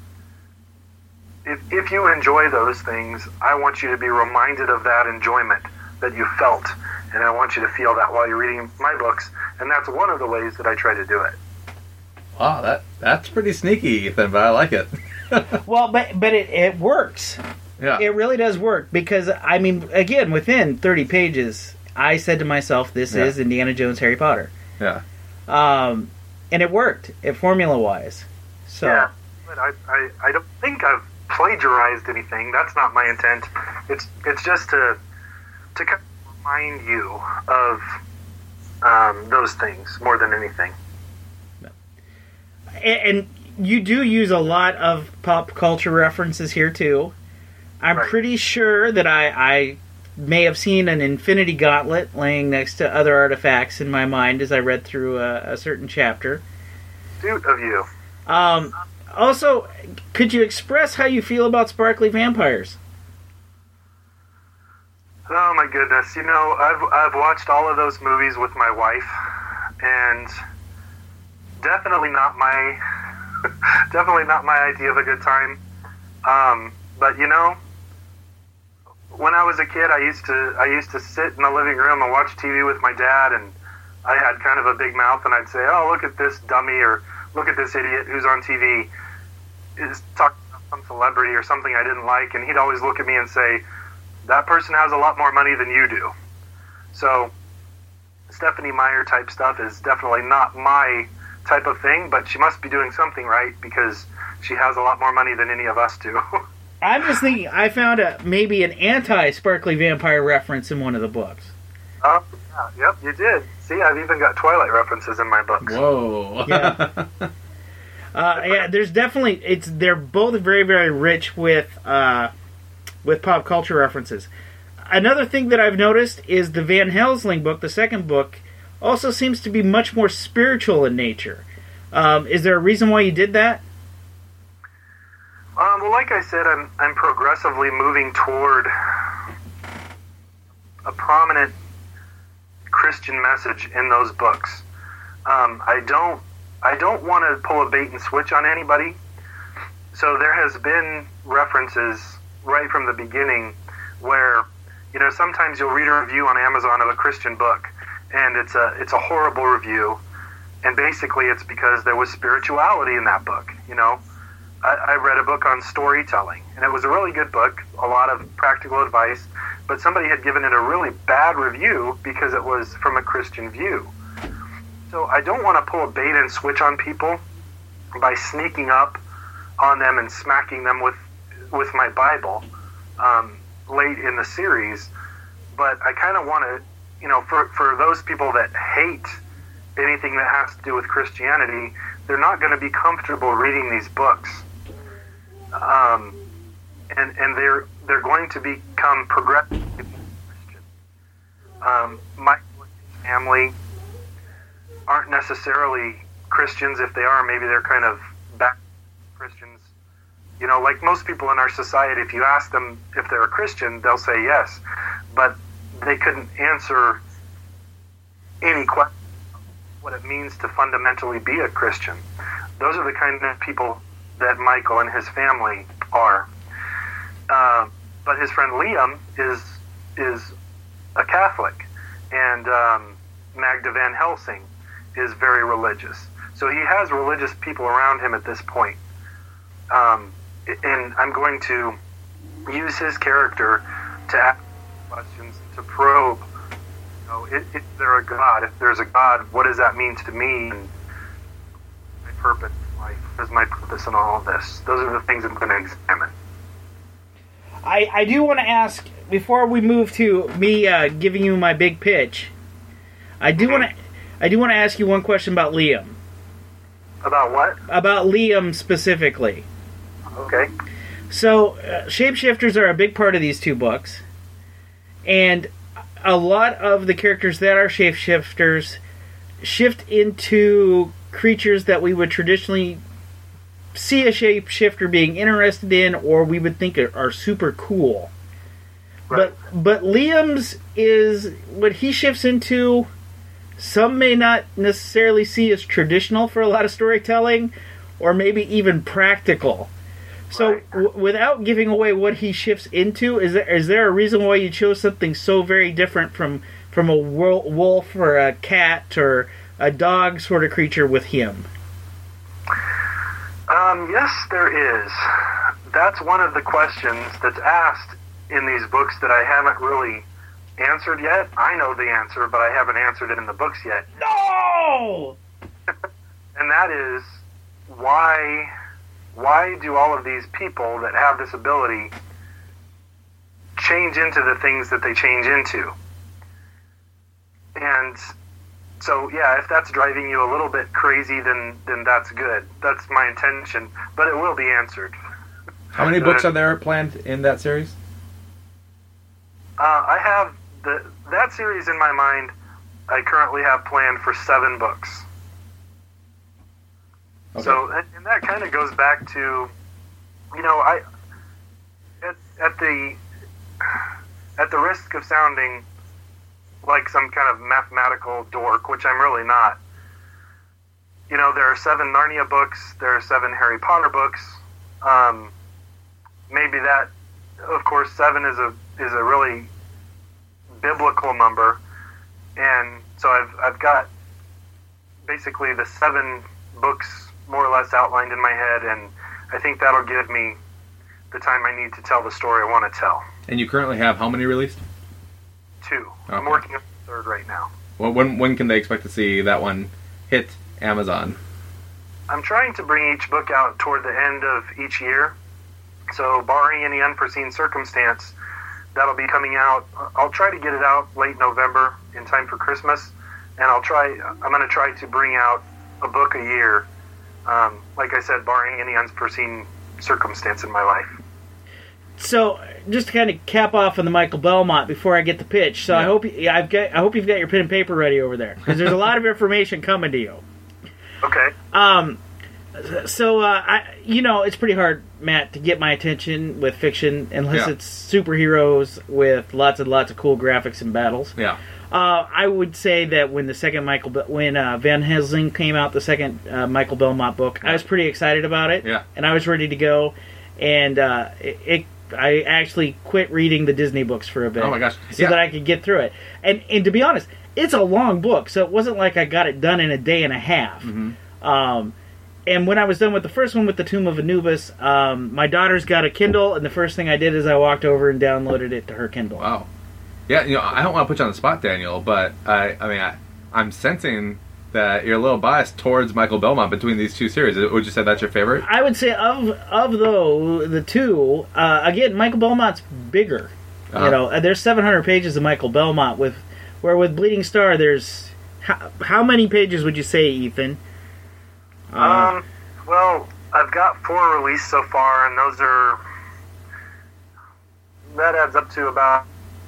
If, if you enjoy those things, I want you to be reminded of that enjoyment that you felt, and I want you to feel that while you're reading my books, and that's one of the ways that I try to do it. Wow, that that's pretty sneaky, Ethan, but I like it. Well, but but it, it works. Yeah. It really does work because, I mean, again, within thirty pages, I said to myself, this Yeah. is Indiana Jones, Harry Potter. Yeah. Um, and it worked, it formula-wise. So, Yeah, but I, I, I don't think I've plagiarized anything. That's not my intent. It's it's just to to kind of remind you of um, those things more than anything. and, and you do use a lot of pop culture references here, too. I'm Right. pretty sure that I, I may have seen an Infinity Gauntlet laying next to other artifacts in my mind as I read through a, a certain chapter. Astute of you. Um, also, could you express how you feel about sparkly vampires? Oh my goodness! You know, I've I've watched all of those movies with my wife, and definitely not my definitely not my idea of a good time. Um, but you know, when I was a kid, I used to I used to sit in the living room and watch T V with my dad, and I had kind of a big mouth, and I'd say, "Oh, look at this dummy," or "Look at this idiot who's on T V is talking about some celebrity or something I didn't like," and he'd always look at me and say, "That person has a lot more money than you do." So Stephenie Meyer type stuff is definitely not my type of thing, but she must be doing something right because she has a lot more money than any of us do. I'm just thinking, I found a maybe an anti-sparkly vampire reference in one of the books. Oh, yeah, yep, you did. See, I've even got Twilight references in my books. Whoa. Yeah. uh, yeah, there's definitely, it's they're both very, very rich with uh, with pop culture references. Another thing that I've noticed is the Van Helsing book, the second book, also seems to be much more spiritual in nature. Um, is there a reason why you did that? Um, well, like I said, I'm I'm progressively moving toward a prominent Christian message in those books. Um, I don't I don't want to pull a bait and switch on anybody. So there has been references right from the beginning where, you know, sometimes you'll read a review on Amazon of a Christian book, and it's a it's a horrible review, and basically it's because there was spirituality in that book. You know, I, I read a book on storytelling, and it was a really good book, a lot of practical advice, but somebody had given it a really bad review because it was from a Christian view. So I don't want to pull a bait and switch on people by sneaking up on them and smacking them with with my Bible um, late in the series, but I kind of want to, you know, for, for those people that hate anything that has to do with Christianity, they're not going to be comfortable reading these books. Um, and and they're they're going to become progressive Christian. Um, my family aren't necessarily Christians. If they are, maybe they're kind of back Christians. You know, like most people in our society, if you ask them if they're a Christian, they'll say yes, but they couldn't answer any question what it means to fundamentally be a Christian. Those are the kind of people that Michael and his family are. Uh, but his friend Liam is is a Catholic, and um, Magda Van Helsing is very religious. So he has religious people around him at this point. Um, and I'm going to use his character to ask questions, to probe, you know, is, is there a God? If there's a God, what does that mean to me? And my purpose in life, what is my purpose in all of this? Those are the things I'm going to examine. I, I do want to ask, before we move to me uh, giving you my big pitch, I do Mm-hmm. want to I do want to ask you one question about Liam. About what? About Liam specifically. Okay. So, uh, shapeshifters are a big part of these two books, and a lot of the characters that are shapeshifters shift into creatures that we would traditionally see a shapeshifter being interested in, or we would think are, are super cool. Right. But but Liam's is what he shifts into. Some may not necessarily see as traditional for a lot of storytelling, or maybe even practical. So, Right. w- without giving away what he shifts into, is there is there a reason why you chose something so very different from from a wo- wolf or a cat or a dog sort of creature with him? Um, yes, there is. That's one of the questions that's asked in these books that I haven't really answered yet. I know the answer, but I haven't answered it in the books yet. No! And that is, why why do all of these people that have this ability change into the things that they change into? And so, yeah, if that's driving you a little bit crazy, then then that's good. That's my intention, but it will be answered. How many books are there planned in that series? Uh, I have the that series in my mind. I currently have planned for seven books. Okay. So, and, and that kind of goes back to, you know, I at, at the at the risk of sounding like some kind of mathematical dork, which I'm really not. you know, there are seven Narnia books, there are seven Harry Potter books. Um, maybe that, of course, seven is a is a really biblical number, and so I've I've got basically the seven books more or less outlined in my head, and I think that'll give me the time I need to tell the story I want to tell. And you currently have how many released? Two. Okay. I'm working on the third right now. Well, when when can they expect to see that one hit Amazon? I'm trying to bring each book out toward the end of each year. So, barring any unforeseen circumstance, that'll be coming out. I'll try to get it out late November in time for Christmas, and I'll try. I'm going to try to bring out a book a year. Um, like I said, barring any unforeseen circumstance in my life. So, just to kind of cap off on the Michael Belmont before I get the pitch. So, Yeah. I hope yeah, I've got I hope you've got your pen and paper ready over there, because there's a lot of information coming to you. Okay. Um, so uh, I, you know, it's pretty hard, Matt, to get my attention with fiction unless Yeah. it's superheroes with lots and lots of cool graphics and battles. Yeah. Uh, I would say that when the second Michael, Be- when uh, Van Helsing came out, the second uh, Michael Belmont book, I was pretty excited about it. Yeah. And I was ready to go, and uh, it, it. I actually quit reading the Disney books for a bit. Oh my gosh. So Yeah. that I could get through it. And and to be honest, it's a long book, so it wasn't like I got it done in a day and a half. Mm-hmm. Um, and when I was done with the first one with the Tomb of Anubis, um, my daughter's got a Kindle, and the first thing I did is I walked over and downloaded it to her Kindle. Wow. Yeah, you know, I don't want to put you on the spot, Daniel, but I, I mean, I, I'm sensing that you're a little biased towards Michael Belmont between these two series. Would you say that's your favorite? I would say of of those, the two, uh, again, Michael Belmont's bigger. Uh-huh. You know, uh, there's seven hundred pages of Michael Belmont, with where with Bleeding Star, there's how, how many pages would you say, Ethan? Uh, Um, well, I've got four released so far, and those are, that adds up to about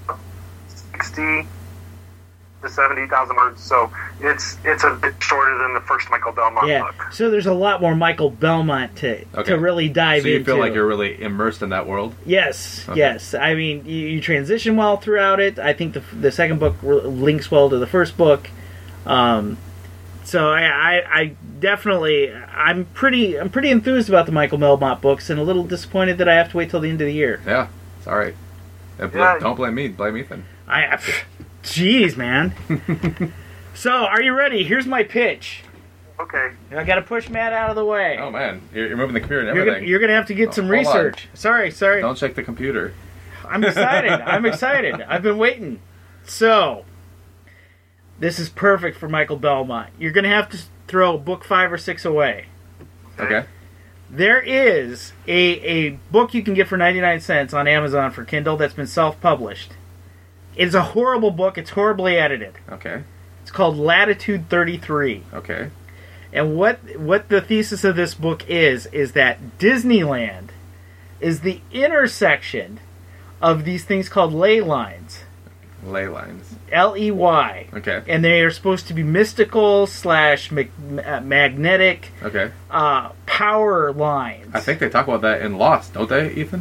sixty to seventy thousand words. So it's it's a bit shorter than the first Michael Belmont yeah. book. So there's a lot more Michael Belmont to Okay. to really dive So you into. feel like you're really immersed in that world? Yes, Okay. yes. I mean, you, you transition well throughout it. I think the the second book re- links well to the first book. Um, so I, I, I definitely, I'm pretty, I'm pretty enthused about the Michael Belmont books, and a little disappointed that I have to wait till the end of the year. Yeah, it's all right. Uh, bl- Yeah. Don't blame me. Blame Ethan. I, I jeez, man. So, are you ready? Here's my pitch. Okay. I got to push Matt out of the way. Oh man, you're, you're moving the computer and you're, everything. gonna, you're gonna have to get Oh, some hold on. research. Sorry, sorry. Don't check the computer. I'm excited. I'm excited. I've been waiting. So, this is perfect for Michael Belmont. You're going to have to throw book five or six away. Okay. There is a, a book you can get for ninety-nine cents on Amazon for Kindle that's been self-published. It's a horrible book. It's horribly edited. Okay. It's called Latitude thirty-three. Okay. And what what the thesis of this book is, is that Disneyland is the intersection of these things called ley lines. Ley lines. L E Y. Okay. And they are supposed to be mystical slash mag- uh, magnetic Okay. uh, power lines. I think they talk about that in Lost, don't they, Ethan?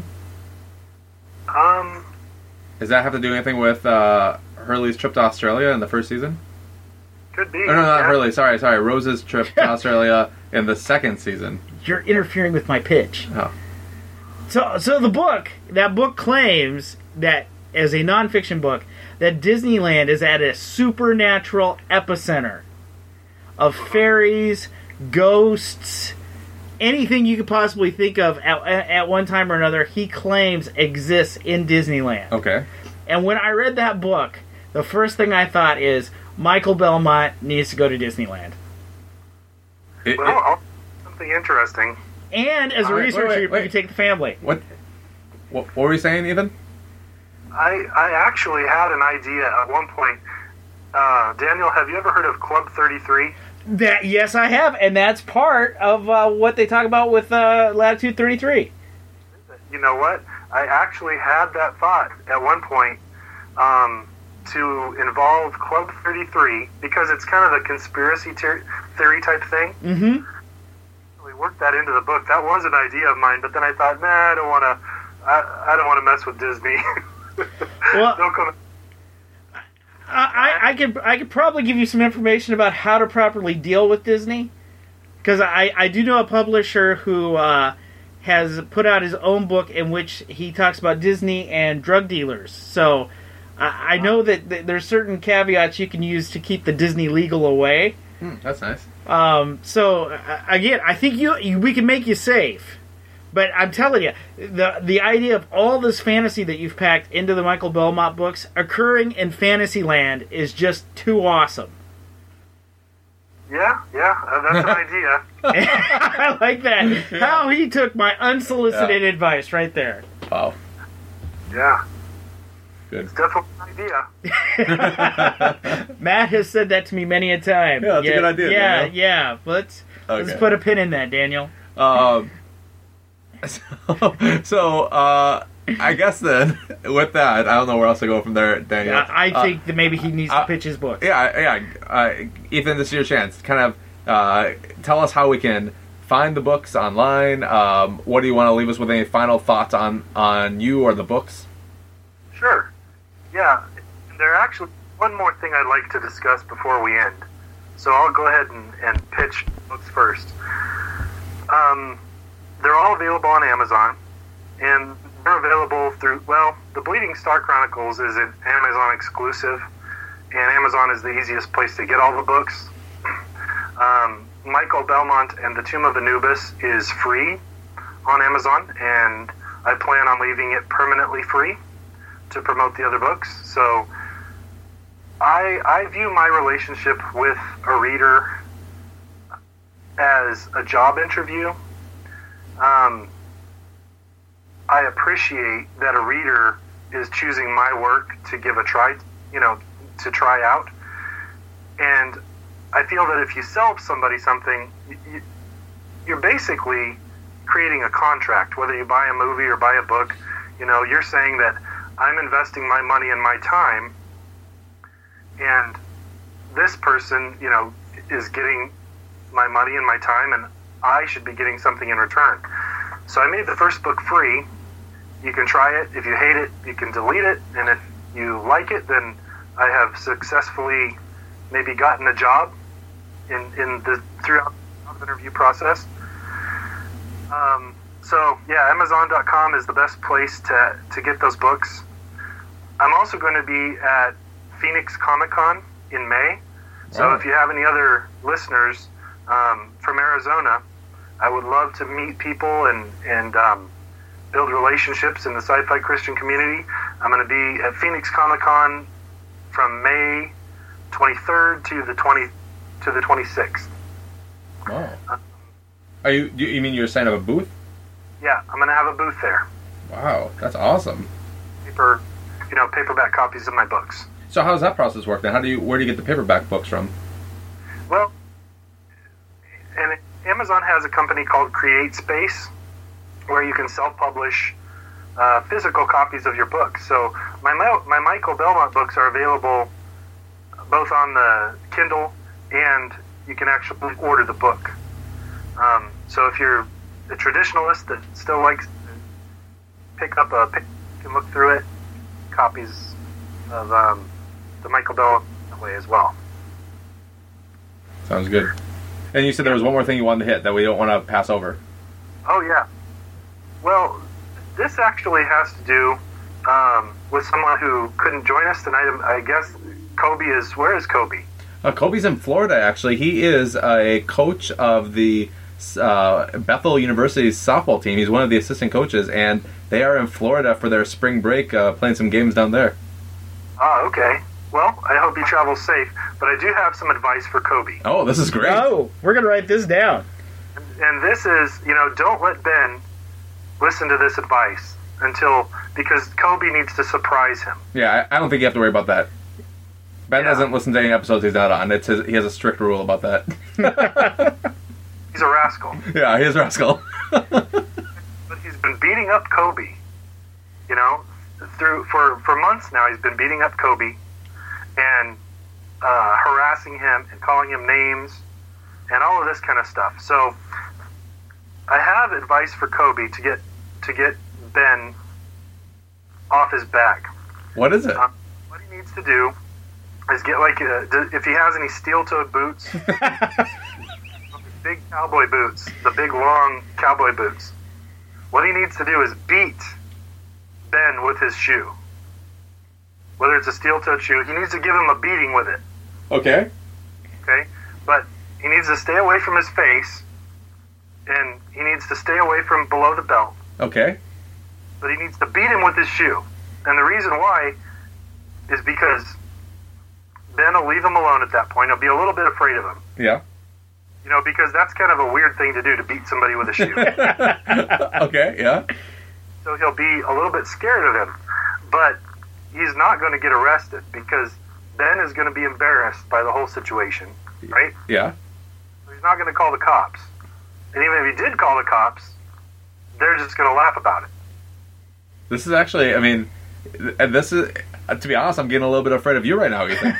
Um, Does that have to do anything with uh, Hurley's trip to Australia in the first season? could be. No, no, not yeah. Hurley. Sorry, sorry. Rose's trip to Australia in the second season. You're interfering with my pitch. Oh. So, so the book, that book claims that, as a nonfiction book, that Disneyland is at a supernatural epicenter of fairies, ghosts, anything you could possibly think of at, at one time or another, he claims exists in Disneyland. Okay. And when I read that book, the first thing I thought is, Michael Belmont needs to go to Disneyland. It- Well, it- I'll, something interesting. And as a All right, wait, researcher, wait, you wait. can take the family. what, what? What were you saying, Ethan? I I actually had an idea at one point. Uh, Daniel, have you ever heard of Club thirty-three? That yes, I have, and that's part of uh, what they talk about with uh, Latitude thirty-three. You know what? I actually had that thought at one point um, to involve Club thirty-three because it's kind of a conspiracy ter- theory type thing. Mm-hmm. We worked that into the book. That was an idea of mine, but then I thought, nah, I don't want to. I, I don't want to mess with Disney. Well, They'll come. I, I could I could probably give you some information about how to properly deal with Disney. Because I, I do know a publisher who uh, has put out his own book in which he talks about Disney and drug dealers. So I, I know that th- there's certain caveats you can use to keep the Disney legal away. Hmm, that's nice. Um, so uh, again, I think you, you we can make you safe. But I'm telling you, the the idea of all this fantasy that you've packed into the Michael Belmont books occurring in Fantasyland is just too awesome. Yeah, yeah, uh, that's an idea. I like that. How he took my unsolicited Yeah. advice right there. Wow. Yeah, Good. it's definitely an idea. Matt has said that to me many a time. Yeah, that's a good idea, Yeah, Daniel. yeah. Let's Okay. let's put a pin in that, Daniel. Um, so, so uh, I guess then, with that, I don't know where else to go from there, Daniel. I, I Uh, think that maybe he needs uh, to pitch his book. Yeah, yeah. Uh, Ethan, this is your chance. Kind of uh, tell us how we can find the books online. Um, what do you want to leave us with? Any final thoughts on, on you or the books? Sure. Yeah, there actually one more thing I'd like to discuss before we end. So I'll go ahead and, and pitch books first. Um, they're all available on Amazon, and they're available through, well, the Bleeding Star Chronicles is an Amazon exclusive, and Amazon is the easiest place to get all the books. Um, Michael Belmont and the Tomb of Anubis is free on Amazon, and I plan on leaving it permanently free to promote the other books. So I, I view my relationship with a reader as a job interview. Um, I appreciate that a reader is choosing my work to give a try, you know, to try out. And I feel that if you sell somebody something, you, you, you're basically creating a contract. Whether you buy a movie or buy a book, you know, you're saying that I'm investing my money and my time, and this person, you know, is getting my money and my time, and I should be getting something in return. So I made the first book free. You can try it. If you hate it, you can delete it. And if you like it, then I have successfully maybe gotten a job in, in the throughout the interview process. Um, so yeah, Amazon dot com is the best place to, to get those books. I'm also going to be at Phoenix Comic Con in May. So Wow. if you have any other listeners um, from Arizona, I would love to meet people and, and um, build relationships in the sci-fi Christian community. I'm going to be at Phoenix Comic Con from May twenty-third to the twenty to the twenty-sixth. Wow. Are you? Do you mean you're setting up a booth? Yeah, I'm going to have a booth there. Wow, that's awesome. Paper, you know, paperback copies of my books. So how does that process work then? How do you? Where do you get the paperback books from? Well, and Amazon has a company called Create Space, where you can self-publish uh, physical copies of your books. So my my Michael Belmont books are available both on the Kindle, and you can actually order the book. Um, so if you're a traditionalist that still likes to pick up a, pick, you can look through it, copies of um, the Michael Belmont that way as well. Sounds good. And you said there was one more thing you wanted to hit that we don't want to pass over. Oh, yeah. Well, this actually has to do um, with someone who couldn't join us tonight. I guess Kobe is... Where is Kobe? Uh, Kobe's in Florida, actually. He is a coach of the uh, Bethel University's softball team. He's one of the assistant coaches, and they are in Florida for their spring break, uh, playing some games down there. Ah, okay. Well, I hope you travel safe, but I do have some advice for Kobe. Oh, this is great. Oh, we're going to write this down. And this is, you know, don't let Ben listen to this advice until... Because Kobe needs to surprise him. Yeah, I, I don't think you have to worry about that. Ben Yeah. doesn't listen to any episodes he's not on. It's his, he has a strict rule about that. He's a rascal. Yeah, he is a rascal. But he's been beating up Kobe. You know, through for, for months now, he's been beating up Kobe and uh, harassing him and calling him names and all of this kind of stuff. So I have advice for Kobe to get to get Ben off his back. What is it? Um, what he needs to do is get like a, if he has any steel-toed boots, big cowboy boots, the big long cowboy boots. What he needs to do is beat Ben with his shoe. Whether it's a steel-toed shoe, he needs to give him a beating with it. Okay. Okay? But he needs to stay away from his face, and he needs to stay away from below the belt. Okay. But he needs to beat him with his shoe. And the reason why is because Ben will leave him alone at that point. He'll be a little bit afraid of him. Yeah. You know, because that's kind of a weird thing to do, to beat somebody with a shoe. Okay, yeah. So he'll be a little bit scared of him. But he's not going to get arrested because Ben is going to be embarrassed by the whole situation, right? Yeah. So he's not going to call the cops. And even if he did call the cops, they're just going to laugh about it. This is actually, I mean, and this is, to be honest, I'm getting a little bit afraid of you right now, Ethan.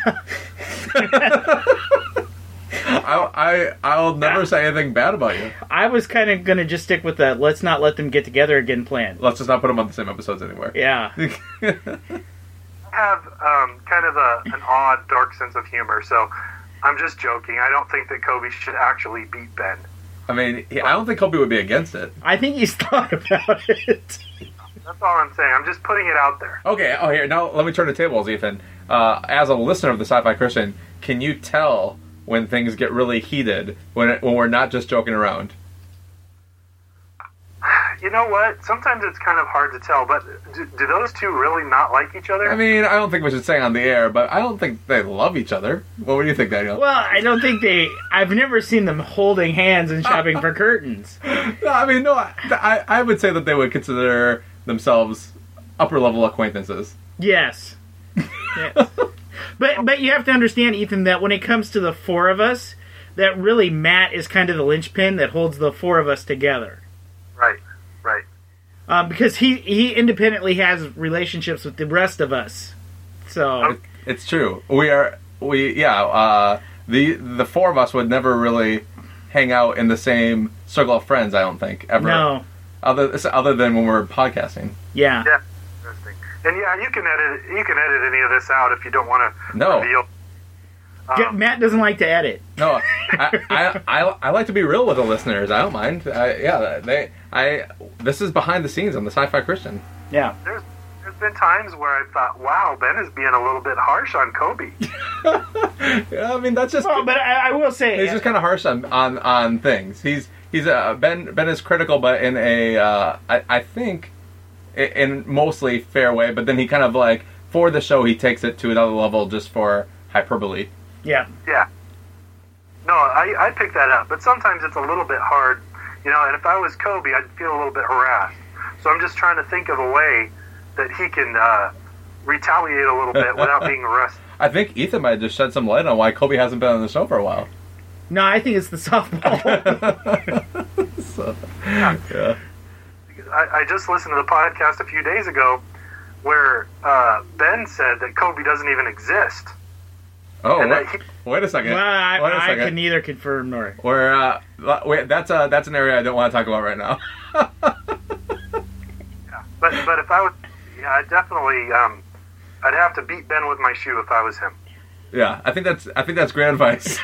I, I, I'll never say anything bad about you. I was kind of going to just stick with the let's not let them get together again plan. Let's just not put them on the same episodes anymore. Yeah. I have um, kind of a, an odd, dark sense of humor, so I'm just joking. I don't think that Kobe should actually beat Ben. I mean, he, I don't think Kobe would be against it. I think he's thought about it. That's all I'm saying. I'm just putting it out there. Okay, oh, here, now let me turn the tables, Ethan. Uh, as a listener of the Sci-Fi Christian, can you tell when things get really heated, when it, when we're not just joking around? You know what? Sometimes it's kind of hard to tell, but do, do those two really not like each other? I mean, I don't think we should say on the air, but I don't think they love each other. What do you think, Daniel? Well, I don't think they... I've never seen them holding hands and shopping for curtains. No, I mean, no, I, I would say that they would consider themselves upper-level acquaintances. Yes. Yes. But but you have to understand, Ethan, that when it comes to the four of us, that really Matt is kind of the linchpin that holds the four of us together. Right, right. Um, because he, he independently has relationships with the rest of us. So It, it's true. We are, we, yeah, uh, the the four of us would never really hang out in the same circle of friends, I don't think, ever. No. Other, other than when we're podcasting. Yeah. Yeah, interesting. And yeah, you can edit you can edit any of this out if you don't want to No. reveal. Get- Um, Matt doesn't like to edit. No, I, I, I, I like to be real with the listeners. I don't mind. I, yeah, they, I. This is behind the scenes on the Sci-Fi Christian. Yeah. there's there's been times where I thought, wow, Ben is being a little bit harsh on Kobe. Yeah, I mean that's just. Oh, but I, I will say, He's just kind of harsh on, on, on things. He's he's uh, Ben Ben is critical, but in a uh, I, I think in, in mostly fair way. But then he kind of like for the show he takes it to another level just for hyperbole. yeah. Yeah. No, I, I pick that up, but sometimes it's a little bit hard, you know, and if I was Kobe, I'd feel a little bit harassed. So I'm just trying to think of a way that he can uh, retaliate a little bit without being arrested. I think Ethan might just shed some light on why Kobe hasn't been on the show for a while. No, I think it's the softball. So, Yeah. yeah. I, I just listened to the podcast a few days ago where uh, Ben said that Kobe doesn't even exist. Oh, And wait, that he- wait a second. Well, I, wait a I second. can neither confirm nor. Where uh, wait, that's uh, that's an area I don't want to talk about right now. Yeah. But but if I was, yeah, I'd definitely, um, I'd have to beat Ben with my shoe if I was him. Yeah, I think that's I think that's great advice.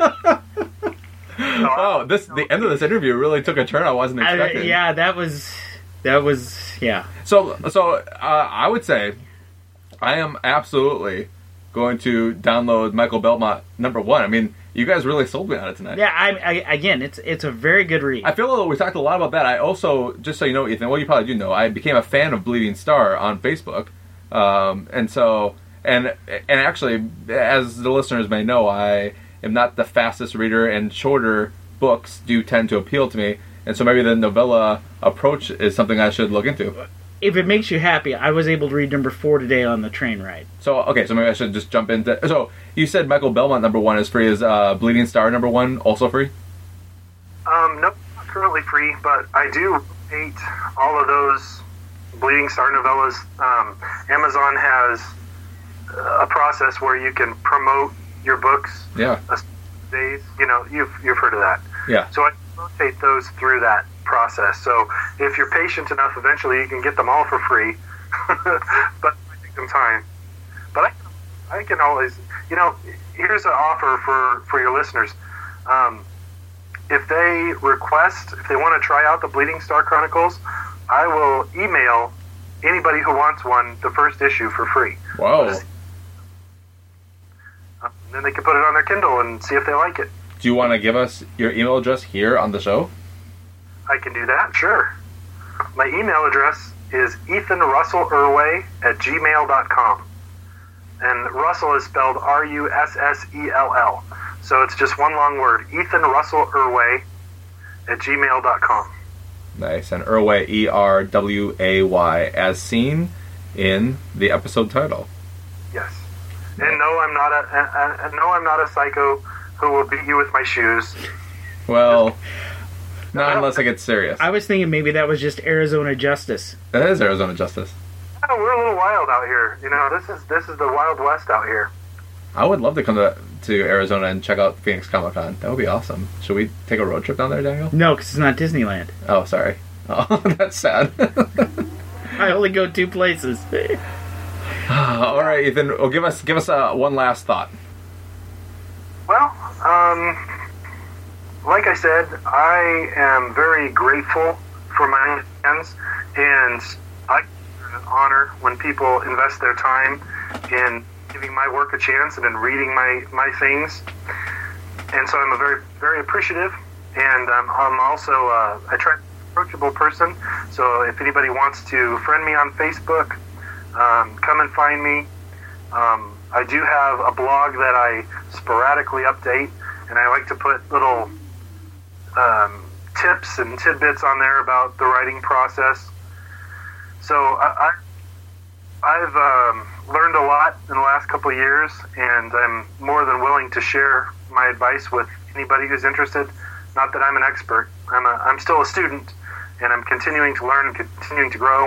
Oh, this the end of this interview really took a turn I wasn't I, expecting. yeah, that was. That was. Yeah. So so uh, I would say I am absolutely going to download Michael Belmont number one. I mean, you guys really sold me on it tonight. Yeah, I, I again, it's it's a very good read. I feel we talked a lot about that. I also, just so you know, Ethan, well, you probably do know, I became a fan of Bleeding Star on Facebook, um, and so, and and actually, as the listeners may know, I am not the fastest reader, and shorter books do tend to appeal to me, and so maybe the novella approach is something I should look into. If it makes you happy, I was able to read number four today on the train ride. So, okay, so maybe I should just jump into... So, you said Michael Belmont number one is free. Is uh, Bleeding Star number one also free? Um, nope, not currently free, but I do hate all of those Bleeding Star novellas. Um, Amazon has a process where you can promote your books Yeah. a days. You know, you've you've heard of that. Yeah. So I rotate those through that process. So if you're patient enough, eventually you can get them all for free. But it might take some time. But I, I can always, you know, here's an offer for, for your listeners. Um, if they request, if they want to try out the Bleeding Star Chronicles, I will email anybody who wants one the first issue for free. Whoa. Uh, then they can put it on their Kindle and see if they like it. Do you want to give us your email address here on the show? I can do that, sure. My email address is ethan russell irway at gmail dot com. And Russell is spelled R U S S E L L. So it's just one long word, Ethan Russell Irway at gmail dot com. Nice. And Irway, E R W A Y, as seen in the episode title. Yes. And no, I'm not a, a, a no, I'm not a psycho who will beat you with my shoes. Well, not unless it gets serious. I was thinking maybe that was just Arizona Justice. That is Arizona Justice. Oh, we're a little wild out here. You know, this is this is the Wild West out here. I would love to come to, to Arizona and check out Phoenix Comic Con. That would be awesome. Should we take a road trip down there, Daniel? No, because it's not Disneyland. Oh, sorry. Oh, that's sad. I only go two places. All right, Ethan. Well, give us give us uh, one last thought. Well, um, like I said, I am very grateful for my fans, and I consider it an honor when people invest their time in giving my work a chance and in reading my, my things. And so I'm a very, very appreciative, and um, I'm also uh, I try to be an approachable person. So if anybody wants to friend me on Facebook, um, come and find me. Um, I do have a blog that I sporadically update, and I like to put little um, tips and tidbits on there about the writing process. So I, I, I've um, learned a lot in the last couple of years, and I'm more than willing to share my advice with anybody who's interested. Not that I'm an expert. I'm, a, I'm still a student, and I'm continuing to learn and continuing to grow.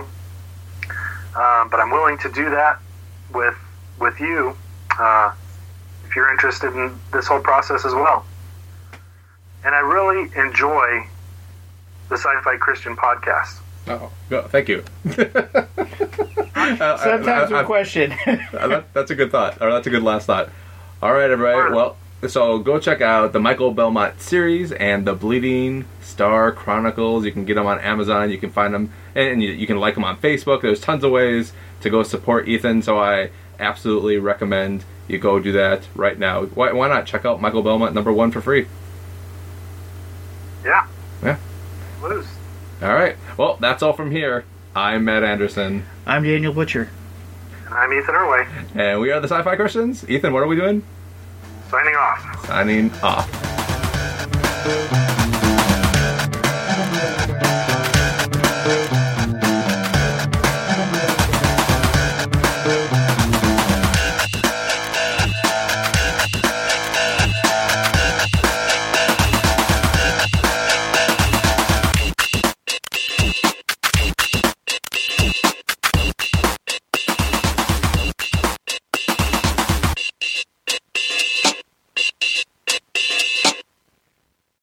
Um, but I'm willing to do that with with you uh, if you're interested in this whole process as well. And I really enjoy the Sci-Fi Christian podcast. Oh, go, thank you. uh, Sometimes we I, I, question. uh, that, that's a good thought, or that's a good last thought. All right, everybody. Well, so go check out the Michael Belmont series and the Bleeding Star Chronicles. You can get them on Amazon. You can find them, and you, you can like them on Facebook. There's tons of ways to go support Ethan, so I absolutely recommend you go do that right now. Why, why not check out Michael Belmont number one for free? Yeah. Yeah. Lose. All right. Well, that's all from here. I'm Matt Anderson. I'm Daniel Butcher. And I'm Ethan Irway. And we are the Sci-Fi Christians. Ethan, what are we doing? Signing off. Signing off.